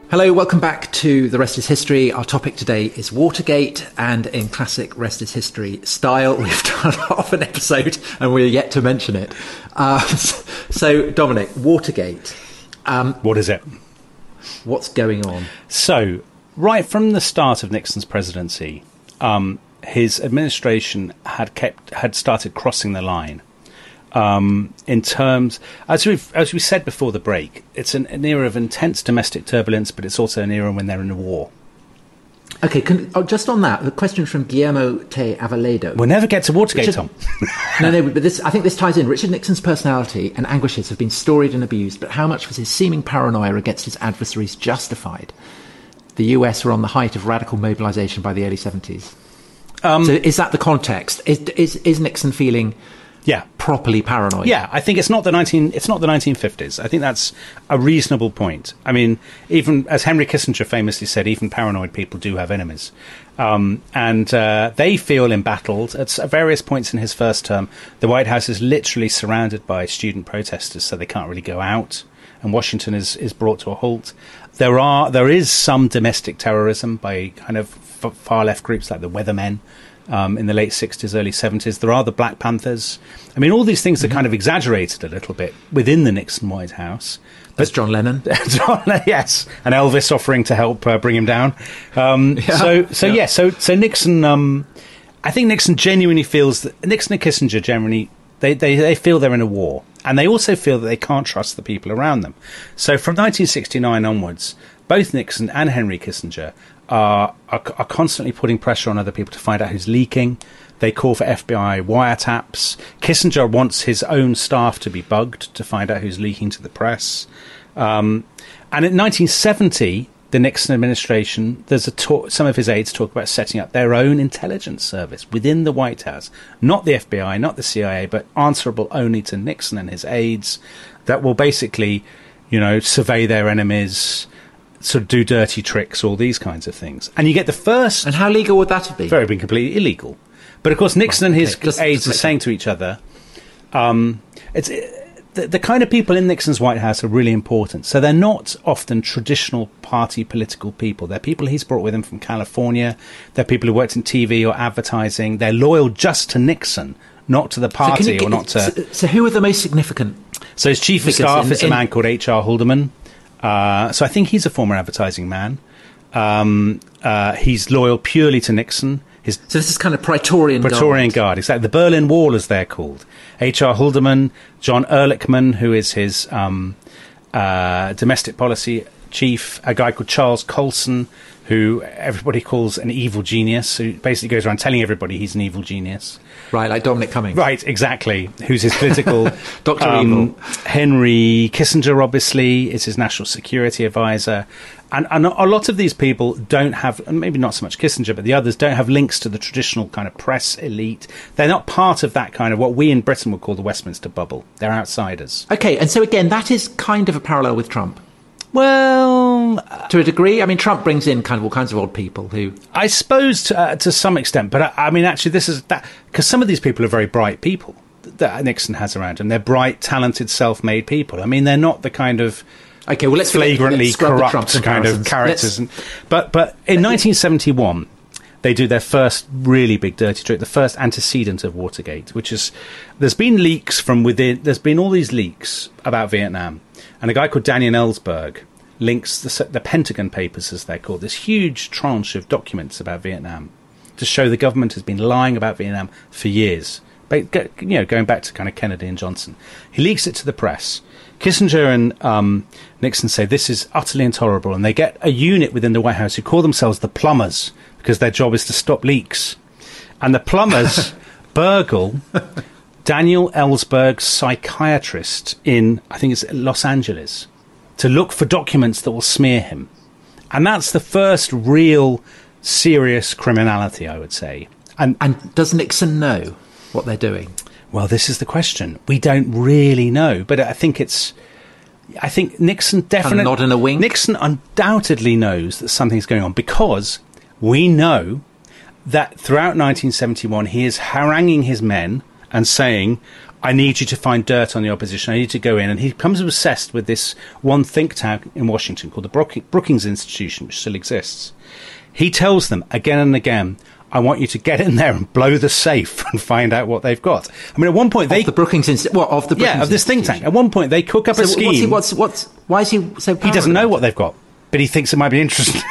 Speaker 6: Hello, welcome back to The Rest is History. Our topic today is Watergate, and in classic Rest is History style, we've done half an episode and we're yet to mention it. Uh, so, Dominic, Watergate. Um,
Speaker 7: what is it?
Speaker 6: What's going on?
Speaker 7: So, right from the start of Nixon's presidency, um, his administration had kept had started crossing the line. Um, in terms, as we as we said before the break, it's an, an era of intense domestic turbulence, but it's also an era when they're in a war.
Speaker 6: Okay, can, oh, just on that, the question from Guillermo T. Aveledo.
Speaker 7: We'll never get to Watergate,
Speaker 6: Richard,
Speaker 7: Tom.
Speaker 6: no, no, but this, I think this ties in. Richard Nixon's personality and anguishes have been storied and abused, but how much was his seeming paranoia against his adversaries justified? The U S were on the height of radical mobilization by the early seventies. Um, so is that the context? Is, is, is Nixon feeling...
Speaker 7: Yeah,
Speaker 6: properly paranoid.
Speaker 7: Yeah, I think it's not the nineteen. It's not the nineteen fifties. I think that's a reasonable point. I mean, even as Henry Kissinger famously said, even paranoid people do have enemies, um, and uh, they feel embattled. At various points in his first term, the White House is literally surrounded by student protesters, so they can't really go out, and Washington is is brought to a halt. There are there is some domestic terrorism by kind of f- far left groups like the Weathermen. Um, in the late sixties, early seventies. There are the Black Panthers. I mean, all these things mm-hmm. are kind of exaggerated a little bit within the Nixon White House.
Speaker 6: That's John Lennon.
Speaker 7: John, yes, and Elvis offering to help uh, bring him down. Um, yeah. So, so yeah. yeah, so so Nixon. Um, I think Nixon genuinely feels that Nixon and Kissinger generally they, they they feel they're in a war, and they also feel that they can't trust the people around them. So from nineteen sixty-nine onwards, both Nixon and Henry Kissinger Are, are are constantly putting pressure on other people to find out who's leaking. They call for F B I wiretaps. Kissinger wants his own staff to be bugged to find out who's leaking to the press. Um, and in nineteen seventy, the Nixon administration, there's a talk, some of his aides talk about setting up their own intelligence service within the White House. Not the F B I, not the C I A, but answerable only to Nixon and his aides, that will basically, you know, survey their enemies, sort of do dirty tricks, all these kinds of things. And you get the first...
Speaker 6: And how legal would that have been?
Speaker 7: Very been completely illegal. But of course, Nixon and his okay. just, aides just are saying to each other, um, it's the, the kind of people in Nixon's White House are really important. So they're not often traditional party political people. They're people he's brought with him from California. They're people who worked in T V or advertising. They're loyal just to Nixon, not to the party so get, or not to...
Speaker 6: So, so who are the most significant?
Speaker 7: So his chief of staff in, is a in, man called H R Haldeman. Uh, so I think he's a former advertising man. Um, uh, he's loyal purely to Nixon. His
Speaker 6: so this is kind of Praetorian Guard.
Speaker 7: Praetorian Guard, exactly. The Berlin Wall, as they're called. H R Haldeman, John Ehrlichman, who is his um, uh, domestic policy chief, a guy called Charles Colson, who everybody calls an evil genius, who basically goes around telling everybody he's an evil genius.
Speaker 6: Right, like Dominic Cummings.
Speaker 7: Right, exactly. Who's his political...
Speaker 6: Doctor
Speaker 7: um,
Speaker 6: Evil.
Speaker 7: Henry Kissinger, obviously, is his national security advisor. And, and a lot of these people don't have, maybe not so much Kissinger, but the others don't have links to the traditional kind of press elite. They're not part of that kind of what we in Britain would call the Westminster bubble. They're outsiders.
Speaker 6: Okay, and so again, that is kind of a parallel with Trump.
Speaker 7: Well,
Speaker 6: to a degree. I mean, Trump brings in kind of all kinds of odd people who...
Speaker 7: I suppose to, uh, to some extent, but I, I mean, actually, this is that... Because some of these people are very bright people that Nixon has around him. They're bright, talented, self-made people. I mean, they're not the kind of...
Speaker 6: Okay, well, let's
Speaker 7: flagrantly
Speaker 6: let's
Speaker 7: corrupt kind of characters. And, but, but in nineteen seventy-one, they do their first really big dirty trick, the first antecedent of Watergate, which is... There's been leaks from within... There's been all these leaks about Vietnam. And a guy called Daniel Ellsberg links the, the Pentagon Papers, as they're called, this huge tranche of documents about Vietnam to show the government has been lying about Vietnam for years, but, you know, going back to kind of Kennedy and Johnson. He leaks it to the press. Kissinger and um, Nixon say this is utterly intolerable, and they get a unit within the White House who call themselves the plumbers because their job is to stop leaks. And the plumbers burgle Daniel Ellsberg's psychiatrist in, I think it's Los Angeles, to look for documents that will smear him. And that's the first real serious criminality, I would say.
Speaker 6: And, and does Nixon know what they're doing?
Speaker 7: Well, this is the question. We don't really know, but I think it's... I think Nixon definitely...
Speaker 6: Kind of nod and a wink?
Speaker 7: Nixon undoubtedly knows that something's going on, because we know that throughout nineteen seventy-one he is haranguing his men and saying, I need you to find dirt on the opposition. I need to go in. And he becomes obsessed with this one think tank in Washington called the Brookings Institution, which still exists. He tells them again and again, I want you to get in there and blow the safe and find out what they've got. I mean, at one point, they...
Speaker 6: Of the Brookings Institution? What, of the Brookings
Speaker 7: Yeah, of this think tank. At one point, they cook up
Speaker 6: so
Speaker 7: a scheme.
Speaker 6: What's he, what's, what's, why is he so
Speaker 7: He doesn't know what they've got, but he thinks it might be interesting.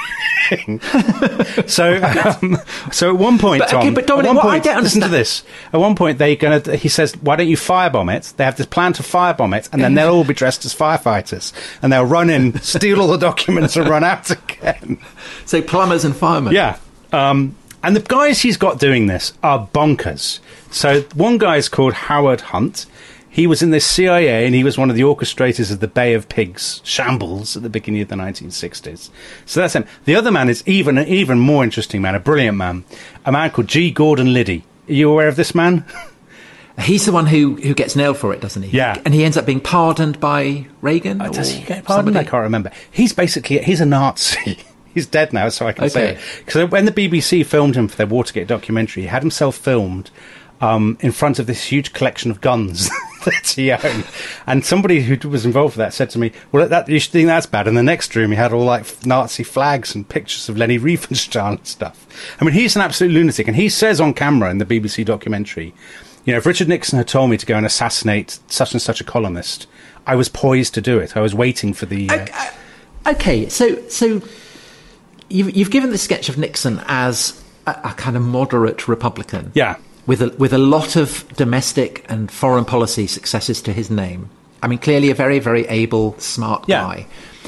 Speaker 7: so, um, so at one point,
Speaker 6: but,
Speaker 7: Tom,
Speaker 6: okay, but Dominic,
Speaker 7: at one
Speaker 6: what
Speaker 7: point,
Speaker 6: I don't
Speaker 7: listen
Speaker 6: understand.
Speaker 7: to this. At one point, they gonna. He says, "Why don't you firebomb it?" They have this plan to firebomb it, and then they'll all be dressed as firefighters, and they'll run in, steal all the documents, and run out again.
Speaker 6: So plumbers and firemen.
Speaker 7: Yeah. Um, and the guys he's got doing this are bonkers. So one guy is called Howard Hunt. He was in the C I A, and he was one of the orchestrators of the Bay of Pigs shambles at the beginning of the nineteen sixties. So that's him. The other man is even an even more interesting man, a brilliant man, a man called G. Gordon Liddy. Are you aware of this man?
Speaker 6: He's the one who, who gets nailed for it, doesn't he?
Speaker 7: Yeah.
Speaker 6: And he ends up being pardoned by Reagan?
Speaker 7: Oh, does
Speaker 6: or
Speaker 7: he get pardoned?
Speaker 6: somebody?
Speaker 7: I can't remember. He's basically, he's a Nazi. He's dead now, so I can
Speaker 6: Okay.
Speaker 7: say it. Because when the B B C filmed him for their Watergate documentary, he had himself filmed um, in front of this huge collection of guns that he owned. And somebody who was involved with that said to me, well, that, you should think that's bad. In the next room, he had all like Nazi flags and pictures of Leni Riefenstahl and stuff. I mean, he's an absolute lunatic. And he says on camera in the B B C documentary, you know, if Richard Nixon had told me to go and assassinate such and such a columnist, I was poised to do it. I was waiting for the... Uh,
Speaker 6: Okay, so so you've, you've given the sketch of Nixon as a, a kind of moderate Republican.
Speaker 7: Yeah.
Speaker 6: With a, with a lot of domestic and foreign policy successes to his name. I mean, clearly a very, very able, smart
Speaker 7: Yeah.
Speaker 6: guy.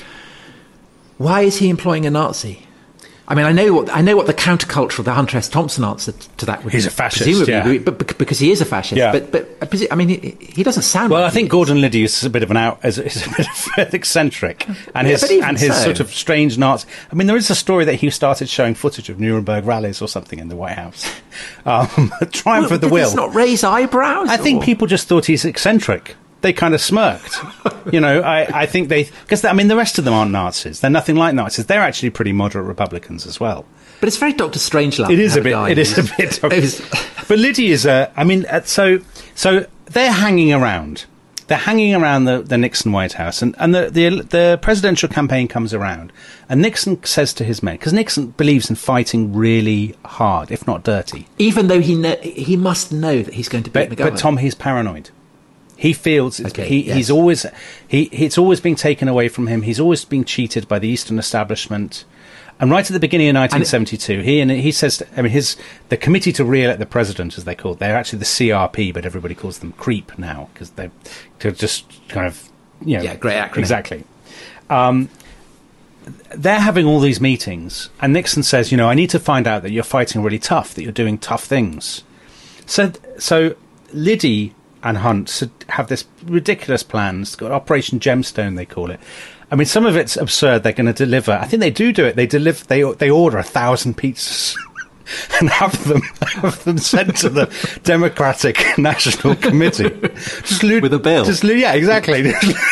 Speaker 6: Why is he employing a Nazi? I mean, I know what I know what the countercultural, the Hunter S. Thompson answer to that would be.
Speaker 7: He's a fascist,
Speaker 6: presumably,
Speaker 7: yeah.
Speaker 6: be, but bec- because he is a fascist.
Speaker 7: Yeah.
Speaker 6: But but I presu- I mean, he, he doesn't sound.
Speaker 7: Well,
Speaker 6: like
Speaker 7: I think
Speaker 6: he is.
Speaker 7: Gordon Liddy is a bit of an out, is, is a bit of eccentric, and
Speaker 6: Yeah,
Speaker 7: his
Speaker 6: but even
Speaker 7: and his
Speaker 6: so.
Speaker 7: sort of strange Nazi. I mean, there is a story that he started showing footage of Nuremberg rallies or something in the White House. Um, Triumph
Speaker 6: Well,
Speaker 7: of the
Speaker 6: did
Speaker 7: Will.
Speaker 6: this not raise eyebrows?
Speaker 7: I think
Speaker 6: or-
Speaker 7: people just thought he's eccentric. They kind of smirked. You know, I, I think they... Because, I mean, the rest of them aren't Nazis. They're nothing like Nazis. They're actually pretty moderate Republicans as well.
Speaker 6: But it's very Doctor Strangelove.
Speaker 7: It is
Speaker 6: to
Speaker 7: a
Speaker 6: have
Speaker 7: bit...
Speaker 6: guy
Speaker 7: It is a
Speaker 6: who's-
Speaker 7: bit...
Speaker 6: who's-
Speaker 7: But Liddy is a... I mean, uh, so so they're hanging around. They're hanging around the, the Nixon White House, and, and the, the the presidential campaign comes around, and Nixon says to his men, because Nixon believes in fighting really hard, if not dirty.
Speaker 6: Even though he kn- he must know that he's going to beat
Speaker 7: But,
Speaker 6: McGovern.
Speaker 7: but Tom, he's paranoid. He feels it's-
Speaker 6: Okay,
Speaker 7: he,
Speaker 6: yes.
Speaker 7: he's always he it's always being taken away from him. He's always being cheated by the Eastern establishment. And right at the beginning of nineteen seventy-two, he and he says, I mean, his the committee to re-elect the president, as they call it, they're actually the C R P, but everybody calls them CREEP now because they're, they're just kind of you know
Speaker 6: Yeah, great acronym.
Speaker 7: exactly. Um, they're having all these meetings, and Nixon says, you know, I need to find out that you're fighting really tough, that you're doing tough things. So, so Liddy and Hunt have this ridiculous plan. It's got Operation Gemstone, they call it. I mean, some of it's absurd. They're going to deliver. I think they do do it. They deliver. They they order a thousand pizzas and have them have them sent to the Democratic National Committee. Just lo-
Speaker 6: With a bill.
Speaker 7: Just lo- yeah, exactly.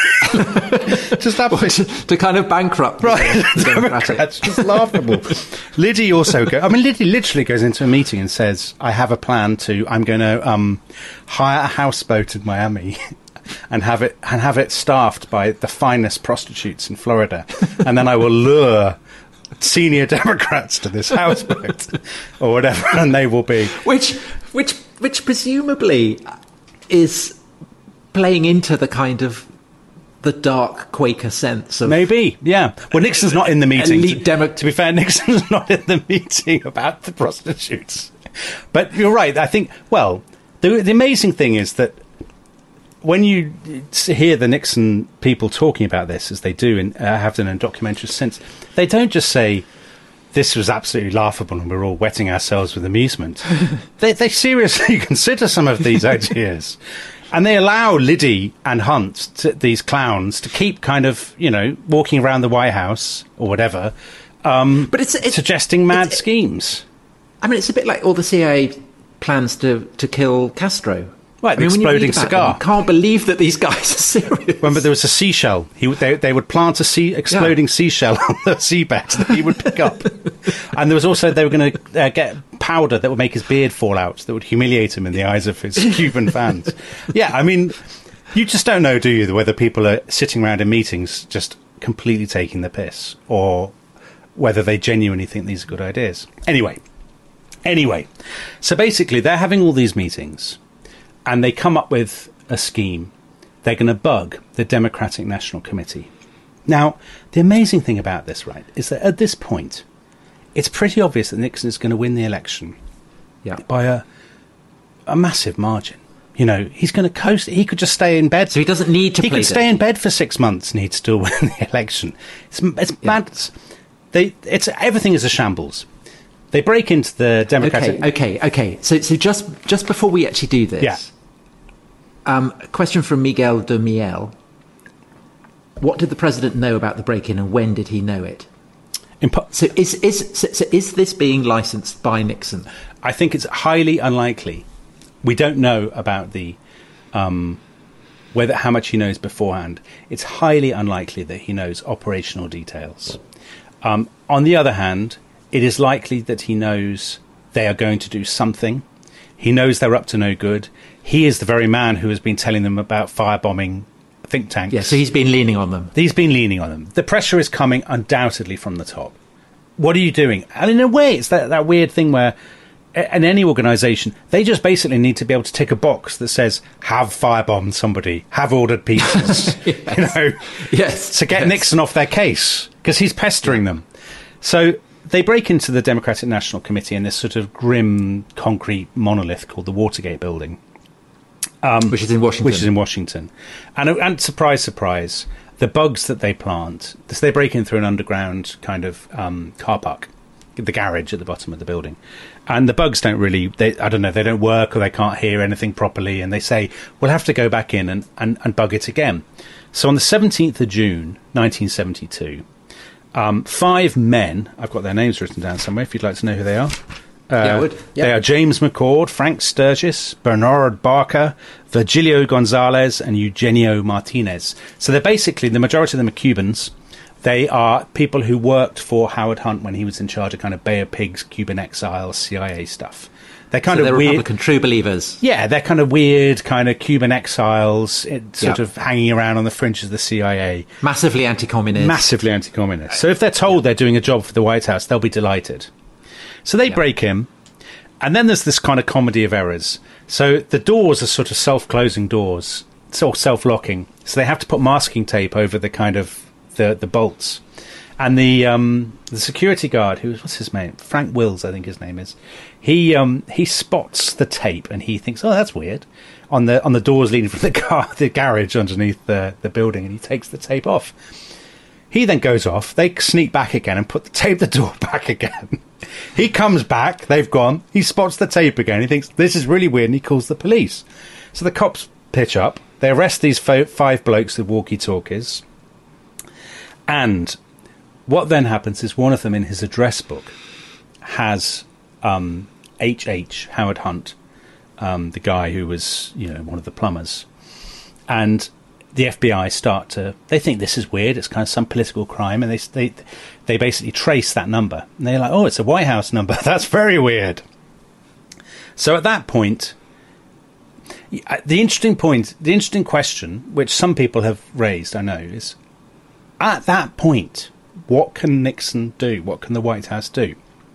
Speaker 7: Just have
Speaker 6: to kind of bankrupt
Speaker 7: right.
Speaker 6: the
Speaker 7: Democrats. Just laughable. Liddy also go. I mean, Liddy literally goes into a meeting and says, "I have a plan to. I'm going to um, hire a houseboat in Miami." And have it and have it staffed by the finest prostitutes in Florida, and then I will lure senior Democrats to this houseboat or whatever, and they will be
Speaker 6: which, which, which presumably is playing into the kind of the dark Quaker sense of
Speaker 7: maybe, yeah. Well, Nixon's not in the meeting.
Speaker 6: elite Demo-
Speaker 7: To be fair, Nixon's not in the meeting about the prostitutes. But you're right. I think. Well, the the amazing thing is that when you hear the Nixon people talking about this, as they do and uh, have done in documentaries since, they don't just say this was absolutely laughable and we're all wetting ourselves with amusement. they, they seriously consider some of these ideas. And they allow Liddy and Hunt, to, these clowns, to keep kind of, you know, walking around the White House or whatever, um,
Speaker 6: but it's, it's
Speaker 7: suggesting mad
Speaker 6: it's,
Speaker 7: schemes.
Speaker 6: I mean, it's a bit like all the C I A plans to, to kill Castro.
Speaker 7: Right,
Speaker 6: I mean,
Speaker 7: the
Speaker 6: when you read
Speaker 7: exploding
Speaker 6: about
Speaker 7: cigar.
Speaker 6: them, you can't believe that these guys are serious.
Speaker 7: Remember, there was a seashell. He would, they, they would plant a sea, exploding
Speaker 6: Yeah.
Speaker 7: seashell on the seabed that he would pick up. And there was also, they were going to uh, get powder that would make his beard fall out, that would humiliate him in the eyes of his Cuban fans. Yeah, I mean, you just don't know, do you, whether people are sitting around in meetings just completely taking the piss, or whether they genuinely think these are good ideas. Anyway, anyway, so basically they're having all these meetings, and they come up with a scheme. They're going to bug the Democratic National Committee. Now, the amazing thing about this, right, is that at this point, it's pretty obvious that Nixon is going to win the election
Speaker 6: yeah.
Speaker 7: by a a massive margin. You know, he's going to coast. He could just stay in bed.
Speaker 6: So he doesn't need to
Speaker 7: He
Speaker 6: play
Speaker 7: could stay
Speaker 6: dead.
Speaker 7: in bed for six months and he'd still win the election. It's, it's
Speaker 6: Yeah.
Speaker 7: mad. They, it's, everything is a shambles. They break into the Democratic...
Speaker 6: Okay, okay, okay. So, so just just before we actually do this,
Speaker 7: Yeah.
Speaker 6: um, a question from Miguel de Miel. What did the president know about the break-in, and when did he know it?
Speaker 7: Impo-
Speaker 6: So is is so, so is this being licensed by Nixon?
Speaker 7: I think it's highly unlikely. We don't know about the um, whether how much he knows beforehand. It's highly unlikely that he knows operational details. Um, on the other hand, it is likely that he knows they are going to do something. He knows they're up to no good. He is the very man who has been telling them about firebombing think tanks.
Speaker 6: Yeah, so he's been leaning on them.
Speaker 7: He's been leaning on them. The pressure is coming undoubtedly from the top. What are you doing? And in a way, it's that, that weird thing where in any organisation, they just basically need to be able to tick a box that says, have firebombed somebody, have ordered pizzas,
Speaker 6: Yes.
Speaker 7: you know,
Speaker 6: Yes.
Speaker 7: to get
Speaker 6: yes.
Speaker 7: Nixon off their case, because he's pestering them. So they break into the Democratic National Committee in this sort of grim concrete monolith called the Watergate Building.
Speaker 6: Um, which is in Washington.
Speaker 7: Which is in Washington. And, and surprise, surprise, the bugs that they plant, so they break in through an underground kind of um, car park, the garage at the bottom of the building. And the bugs don't really, they, I don't know, they don't work or they can't hear anything properly. And they say, we'll have to go back in and, and, and bug it again. So on the seventeenth of June, nineteen seventy-two, um, five men, I've got their names written down somewhere if you'd like to know who they are. Uh,
Speaker 6: Yeah, I would. Yeah.
Speaker 7: They are James McCord, Frank Sturgis, Bernard Barker, Virgilio Gonzalez, and Eugenio Martinez. So they're basically, the majority of them are Cubans. They are people who worked for Howard Hunt when he was in charge of kind of Bay of Pigs, Cuban exiles, C I A stuff. They're kind
Speaker 6: so
Speaker 7: of
Speaker 6: they're
Speaker 7: weird.
Speaker 6: Republican true believers.
Speaker 7: Yeah, they're kind of weird, kind of Cuban exiles, it, sort
Speaker 6: Yeah.
Speaker 7: of hanging around on the fringes of the C I A.
Speaker 6: Massively anti-communist.
Speaker 7: Massively anti-communist. So if they're told they're doing a job for the White House, they'll be delighted. So they
Speaker 6: Yeah.
Speaker 7: break in, and then there's this kind of comedy of errors. So the doors are sort of self-closing doors, sort of self-locking. So they have to put masking tape over the kind of the, the bolts. And the um, the security guard, who's what's his name? Frank Wills, I think his name is. He um, he spots the tape and he thinks, oh, that's weird. On the on the doors leading from the car, the garage underneath the the building, and he takes the tape off. He then goes off. They sneak back again and put the tape the door back again. He comes back. They've gone. He spots the tape again. He thinks this is really weird, and he calls the police. So the cops pitch up. They arrest these fo- five blokes with walkie-talkies, and what then happens is one of them in his address book has um, H H, Howard Hunt, um, the guy who was, you know, one of the plumbers. And the F B I start to, they think this is weird, it's kind of some political crime, and they they, they basically trace that number. And they're like, oh, it's a White House number, that's very weird. So at that point, the interesting point, the interesting question, which some people have raised, I know, is at that point, what can Nixon do? What can the White House do?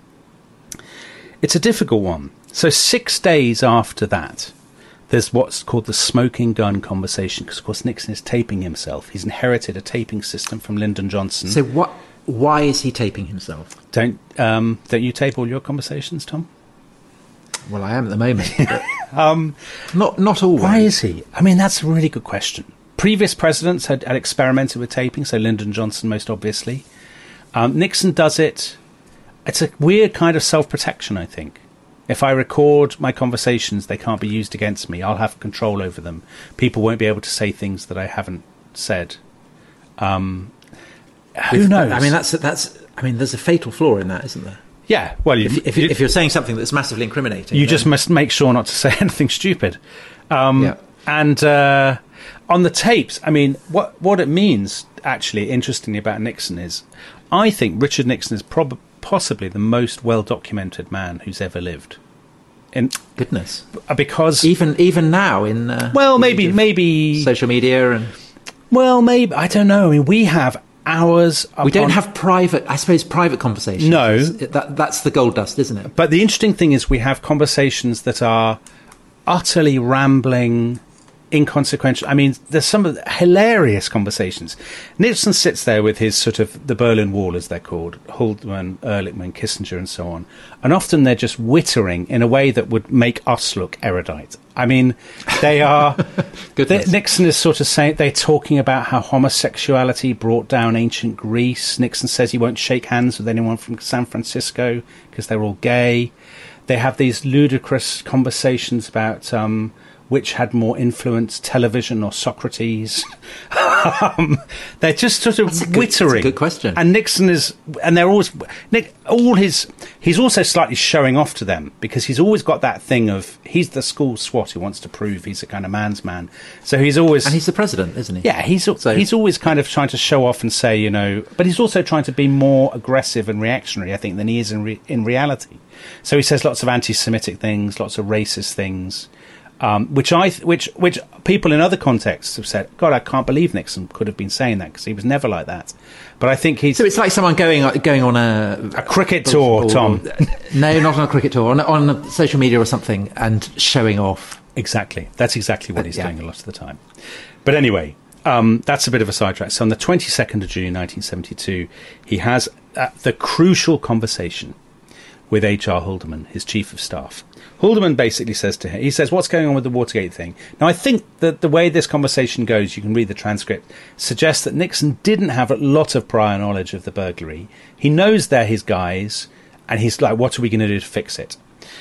Speaker 7: It's a difficult one. So six days after that, there's what's called the smoking gun conversation, because, of course, Nixon is taping himself. He's inherited a taping system from Lyndon Johnson.
Speaker 6: So what? Why is he taping himself?
Speaker 7: Don't um, don't you tape all your conversations, Tom?
Speaker 6: Well, I am at the moment. But um, not not always.
Speaker 7: Why is he? I mean, that's a really good question. Previous presidents had, had experimented with taping, so Lyndon Johnson most obviously. Um, Nixon does it. It's a weird kind of self-protection, I think. If I record my conversations, they can't be used against me. I'll have control over them. People won't be able to say things that I haven't said. Um, who
Speaker 6: With,
Speaker 7: knows?
Speaker 6: I mean, that's that's. I mean, there's a fatal flaw in that, isn't there?
Speaker 7: Yeah. Well, you,
Speaker 6: if, if,
Speaker 7: you,
Speaker 6: if you're saying something that's massively incriminating,
Speaker 7: you
Speaker 6: then...
Speaker 7: just must make sure not to say anything stupid. Um,
Speaker 6: yeah.
Speaker 7: And uh, on the tapes, I mean, what what it means, actually, interestingly about Nixon is, I think Richard Nixon is prob- possibly the most well-documented man who's ever lived. In,
Speaker 6: Goodness.
Speaker 7: Because...
Speaker 6: Even even now in... Uh,
Speaker 7: well, maybe... maybe
Speaker 6: social media and...
Speaker 7: Well, maybe... I don't know. I mean, we have hours...
Speaker 6: We don't have private... I suppose private conversations.
Speaker 7: No.
Speaker 6: That, that's the gold dust, isn't it?
Speaker 7: But the interesting thing is we have conversations that are utterly rambling... inconsequential. I mean, there's some of the hilarious conversations. Nixon sits there with his sort of the Berlin Wall, as they're called, Haldeman, Ehrlichman, Kissinger, and so on. And often they're just wittering in a way that would make us look erudite. I mean, they are. they, Nixon is sort of saying they're talking about how homosexuality brought down ancient Greece. Nixon says he won't shake hands with anyone from San Francisco because they're all gay. They have these ludicrous conversations about. Um, which had more influence, television or Socrates? um, they're just sort of
Speaker 6: that's good,
Speaker 7: wittering.
Speaker 6: That's a good question.
Speaker 7: And Nixon is, and they're always, Nick, all his, he's also slightly showing off to them because he's always got that thing of, he's the school swot who wants to prove he's a kind of man's man. So he's always...
Speaker 6: And he's the president, isn't he?
Speaker 7: Yeah, he's, so, he's always kind of trying to show off and say, you know, but he's also trying to be more aggressive and reactionary, I think, than he is in, re, in reality. So he says lots of anti-Semitic things, lots of racist things. Um, which I, th- which, which people in other contexts have said, God, I can't believe Nixon could have been saying that because he was never like that. But I think he's
Speaker 6: so it's like someone going going on a
Speaker 7: a cricket tour, or, Tom.
Speaker 6: No, not on a cricket tour, on on social media or something, and showing off.
Speaker 7: Exactly, that's exactly what he's
Speaker 6: uh, yeah.
Speaker 7: doing a lot of the time. But anyway, um, that's a bit of a sidetrack. So on the twenty-second of June, nineteen seventy-two, he has uh, the crucial conversation with H R Haldeman, his chief of staff. Haldeman basically says to him, he says, what's going on with the Watergate thing? Now, I think that the way this conversation goes, you can read the transcript, suggests that Nixon didn't have a lot of prior knowledge of the burglary. He knows they're his guys, and he's like, what are we going to do to fix it?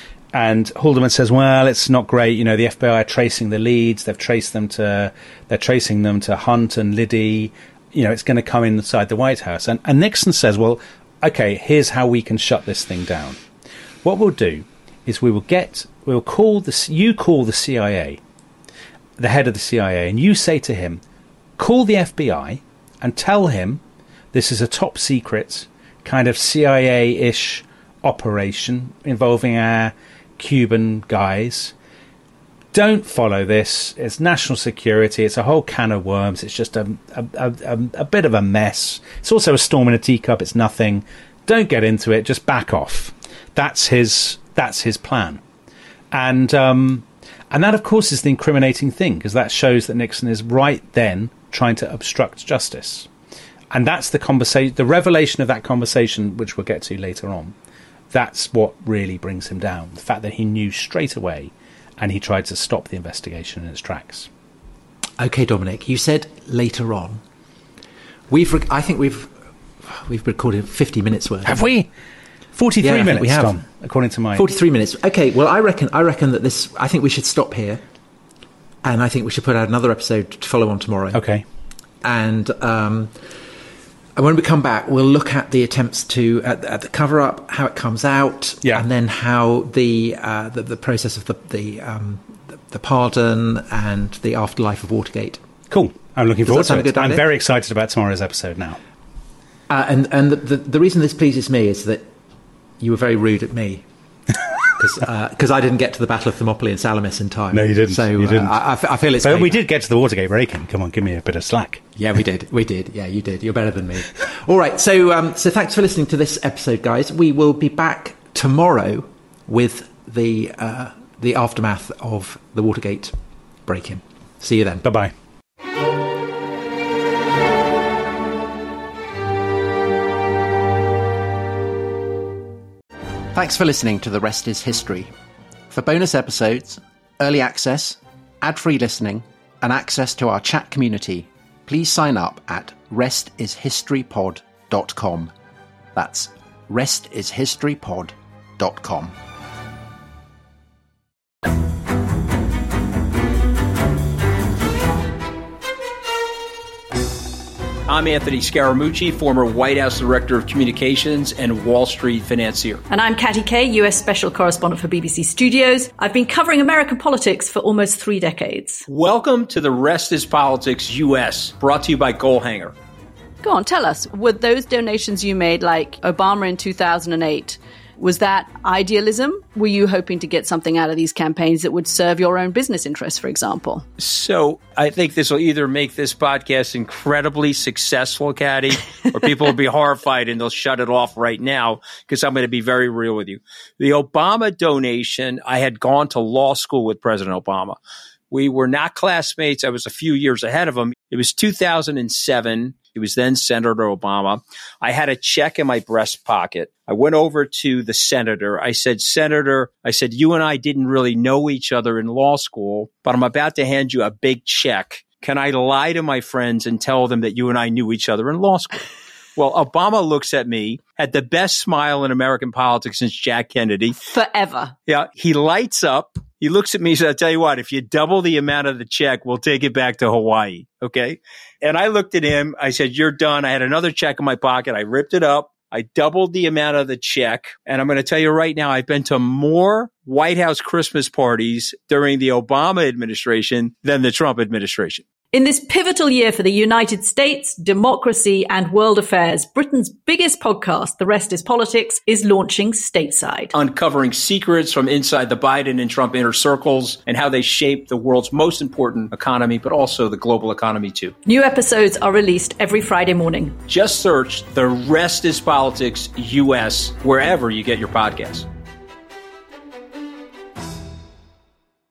Speaker 7: And Haldeman says, well, it's not great. You know, the F B I are tracing the leads. They've traced them to, they're tracing them to Hunt and Liddy. You know, it's going to come inside the White House. And, and Nixon says, well, okay, here's how we can shut this thing down. What we'll do is we will get, we'll call the, you call the C I A, the head of the C I A, and you say to him, call the F B I and tell him this is a top secret kind of C I A-ish operation involving our Cuban guys. Don't follow this. It's national security. It's a whole can of worms. It's just a, a, a, a bit of a mess. It's also a storm in a teacup. It's nothing. Don't get into it. Just back off. That's his... That's his plan. And um, and that, of course, is the incriminating thing, because that shows that Nixon is right then trying to obstruct justice. And that's the conversation, the revelation of that conversation, which we'll get to later on. That's what really brings him down. The fact that he knew straight away and he tried to stop the investigation in its tracks.
Speaker 6: OK, Dominic, you said later on. We've, re- I think we've we've recorded fifty minutes worth.
Speaker 7: Have we? forty-three
Speaker 6: yeah,
Speaker 7: minutes,
Speaker 6: we have.
Speaker 7: Tom, according to my...
Speaker 6: forty-three minutes. OK, well, I reckon I reckon that this... I think we should stop here. And I think we should put out another episode to follow on tomorrow.
Speaker 7: OK.
Speaker 6: And um, and when we come back, we'll look at the attempts to... At, at the cover-up, how it comes out,
Speaker 7: yeah.
Speaker 6: and then how the, uh, the the process of the the, um, the the pardon and the afterlife of Watergate.
Speaker 7: Cool. I'm looking forward to it.
Speaker 6: Good,
Speaker 7: I'm very excited about tomorrow's episode now.
Speaker 6: Uh, and and the, the, the reason this pleases me is that you were very rude at me because uh, I didn't get to the Battle of Thermopylae and Salamis in time.
Speaker 7: No, you didn't.
Speaker 6: So
Speaker 7: you didn't.
Speaker 6: Uh, I, I feel it's.
Speaker 7: But we did get to the Watergate break-in. Come on, give me a bit of slack.
Speaker 6: Yeah, we did. We did. Yeah, you did. You're better than me. All right. So um, so thanks for listening to this episode, guys. We will be back tomorrow with the uh, the aftermath of the Watergate break-in. See you then.
Speaker 7: Bye bye.
Speaker 5: Thanks for listening to The Rest is History. For bonus episodes, early access, ad-free listening, and access to our chat community, please sign up at rest is history pod dot com. That's rest is history pod dot com.
Speaker 11: I'm Anthony Scaramucci, former White House Director of Communications and Wall Street financier.
Speaker 12: And I'm Katty Kay, U S Special Correspondent for B B C Studios. I've been covering American politics for almost three decades.
Speaker 11: Welcome to The Rest is Politics U S, brought to you by Goalhanger.
Speaker 12: Go on, tell us. Were those donations you made, like Obama in two thousand eight, was that idealism? Were you hoping to get something out of these campaigns that would serve your own business interests, for example?
Speaker 11: So I think this will either make this podcast incredibly successful, Caddy, or people will be horrified and they'll shut it off right now because I'm going to be very real with you. The Obama donation, I had gone to law school with President Obama. We were not classmates. I was a few years ahead of him. It was two thousand seven. He was then Senator Obama. I had a check in my breast pocket. I went over to the senator. I said, Senator, I said, you and I didn't really know each other in law school, but I'm about to hand you a big check. Can I lie to my friends and tell them that you and I knew each other in law school? Well, Obama looks at me, had the best smile in American politics since Jack Kennedy.
Speaker 12: Forever.
Speaker 11: Yeah. He lights up. He looks at me and says, I'll tell you what, if you double the amount of the check, we'll take it back to Hawaii. Okay. And I looked at him. I said, you're done. I had another check in my pocket. I ripped it up. I doubled the amount of the check. And I'm going to tell you right now, I've been to more White House Christmas parties during the Obama administration than the Trump administration.
Speaker 12: In this pivotal year for the United States, democracy, and world affairs, Britain's biggest podcast, The Rest is Politics, is launching stateside.
Speaker 11: Uncovering secrets from inside the Biden and Trump inner circles and how they shape the world's most important economy, but also the global economy too.
Speaker 12: New episodes are released every Friday morning.
Speaker 11: Just search The Rest is Politics U S wherever you get your podcasts.